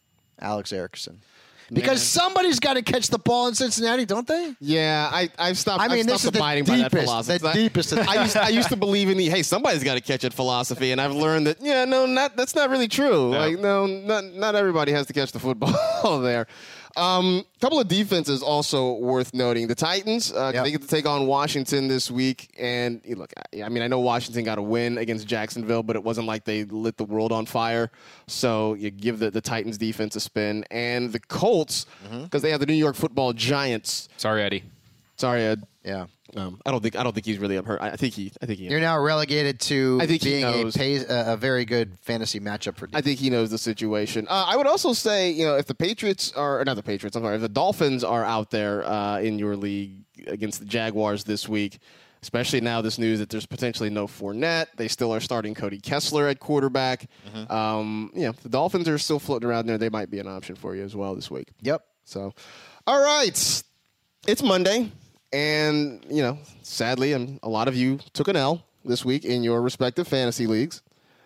Alex Erickson. Because Man. somebody's got to catch the ball in Cincinnati, don't they? Yeah, I, I've stopped. I mean, I've this stopped is abiding the by deepest, that philosophy. the I, deepest. Of I used, I used to believe in the hey, somebody's got to catch it philosophy, and I've learned that yeah, no, not that's not really true. No. Like, no, not not everybody has to catch the football there. A um, couple of defenses also worth noting. The Titans, uh, Yep. they get to take on Washington this week. And you look, I, I mean, I know Washington got a win against Jacksonville, but it wasn't like they lit the world on fire. So you give the, the Titans defense a spin. And the Colts, because mm-hmm. they have the New York Football Giants. Sorry, Eddie. Sorry, Ed. Yeah. Um, I don't think I don't think he's really up hurt. I think he. I think he. You're now relegated to I think he being a, knows. pay, a, a very good fantasy matchup for. I think he knows the situation. Uh, I would also say, you know, if the Patriots are, or not the Patriots, I'm sorry, if the Dolphins are out there uh, in your league against the Jaguars this week, especially now this news that there's potentially no Fournette, they still are starting Cody Kessler at quarterback. Mm-hmm. Um, you know, if the Dolphins are still floating around there, they might be an option for you as well this week. Yep. So, all right, it's Monday. And, you know, sadly, um, a lot of you took an L this week in your respective fantasy leagues.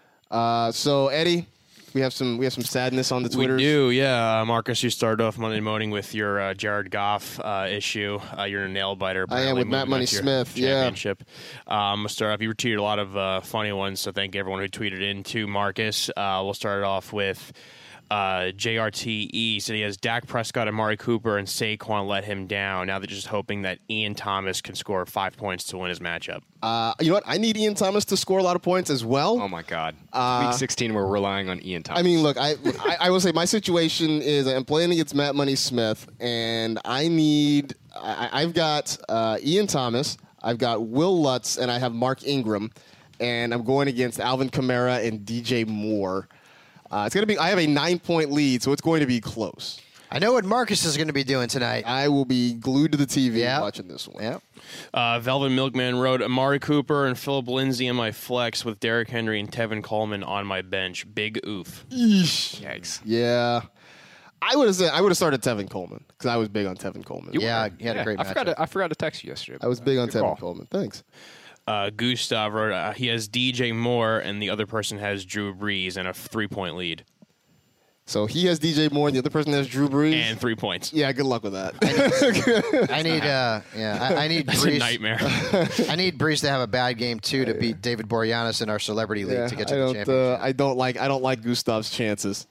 Uh, so, Eddie, we have some we have some sadness on the Twitter. We do, yeah. Uh, Marcus, you started off Monday morning with your uh, Jared Goff uh, issue. Uh, you're a nail biter. I am with Matt Money Smith, yeah. Championship. Um, we'll start off. You tweeted a lot of uh, funny ones, so thank everyone who tweeted in to Marcus. Uh, we'll start it off with Uh, J R T E said he has Dak Prescott, Amari Cooper, and Saquon let him down. Now they're just hoping that Ian Thomas can score five points to win his matchup. Uh, you know what? I need Ian Thomas to score a lot of points as well. Oh, my God. Uh, Week sixteen, we're relying on Ian Thomas. I mean, look, I, I I will say my situation is I'm playing against Matt Money Smith, and I need I, I've got uh, Ian Thomas, I've got Will Lutz, and I have Mark Ingram, and I'm going against Alvin Kamara and D J Moore. Uh, it's gonna be. I have a nine-point lead, so it's going to be close. I know what Marcus is going to be doing tonight. I will be glued to the T V yeah. watching this one. Yeah. Uh, Velvet Milkman wrote Amari Cooper and Philip Lindsay in my flex with Derrick Henry and Tevin Coleman on my bench. Big oof. Eesh. Yikes. Yeah. I would have said I would have started Tevin Coleman because I was big on Tevin Coleman. You yeah, he had yeah, a great I matchup. forgot, to, I forgot to text you yesterday. I was big on Good Tevin call. Coleman. Thanks. Uh, Gustav wrote uh, he has D J Moore and the other person has Drew Brees and a three-point lead. So he has D J Moore, and the other person has Drew Brees. And three points. Yeah, good luck with that. I need, uh, yeah, I, I need That's Brees. a nightmare. I need Brees to have a bad game too to beat David Boreanaz in our celebrity league yeah, to get to I the don't. championship. Uh, I don't like. I don't like Gustav's chances.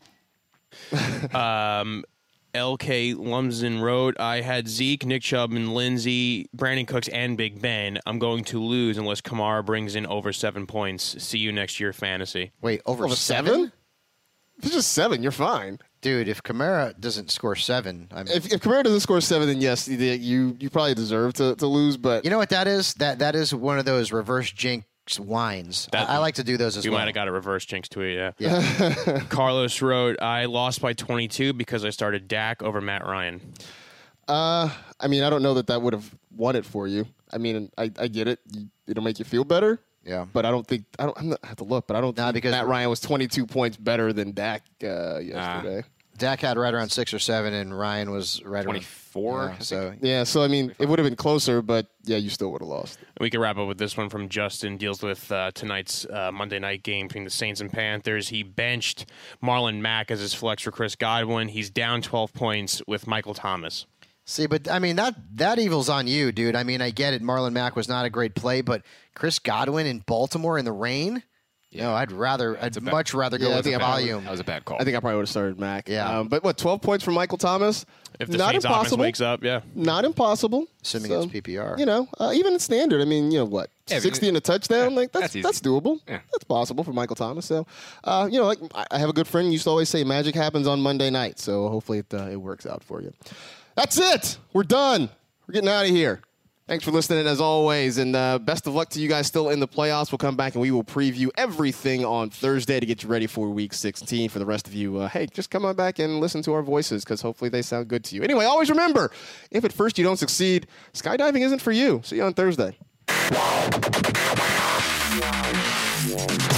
um, L K Lumsden wrote, I had Zeke, Nick Chubb, and Lindsey, Brandon Cooks, and Big Ben. I'm going to lose unless Kamara brings in over seven points. See you next year, fantasy. Wait, over, Over seven? seven? If it's just seven, you're fine. Dude, if Kamara doesn't score seven, I mean, If, if Kamara doesn't score seven, then yes, you you, you probably deserve to, to lose. But you know what that is? That that is one of those reverse jinx wines. That- I, I like to do those as You well. might have got a reverse jinx tweet, yeah. Yeah. Carlos wrote, I lost by twenty-two because I started Dak over Matt Ryan. uh, I mean, I don't know that that would have won it for you. I mean, I, I get it. You, it'll make you feel better. Yeah. But I don't think I don't. I'm not, I have to look, but I don't Nah, think because- Matt Ryan was twenty-two points better than Dak uh, yesterday. Dak had right around six or seven, and Ryan was right twenty-four, around I yeah, think. so Yeah, so I mean, it would have been closer, but yeah, you still would have lost. We can wrap up with this one from Justin. Deals with uh, tonight's uh, Monday night game between the Saints and Panthers. He benched Marlon Mack as his flex for Chris Godwin. He's down twelve points with Michael Thomas. See, but I mean that that evil's on you, dude. I mean, I get it. Marlon Mack was not a great play, but Chris Godwin in Baltimore in the rain. Yeah. No, I'd rather, I'd a bad- much rather go Yeah, I with think the I probably volume. That was a bad call. I think I probably would have started Mac. Yeah. Um, but what, twelve points from Michael Thomas? If the Not Saints offense impossible. wakes up, yeah. Not impossible. Assuming So, it's P P R. You know, uh, even in standard, I mean, you know what, Yeah, I mean, sixty and a touchdown, yeah, like that's that's that's, easy. doable. Yeah. That's possible for Michael Thomas. So, uh, you know, like I- I have a good friend who used to always say, "Magic happens on Monday night." So hopefully it uh, it works out for you. That's it. We're done. We're getting out of here. Thanks for listening, as always, and uh, best of luck to you guys still in the playoffs. We'll come back and we will preview everything on Thursday to get you ready for Week sixteen. For the rest of you, uh, hey, just come on back and listen to our voices because hopefully they sound good to you. Anyway, always remember, if at first you don't succeed, skydiving isn't for you. See you on Thursday.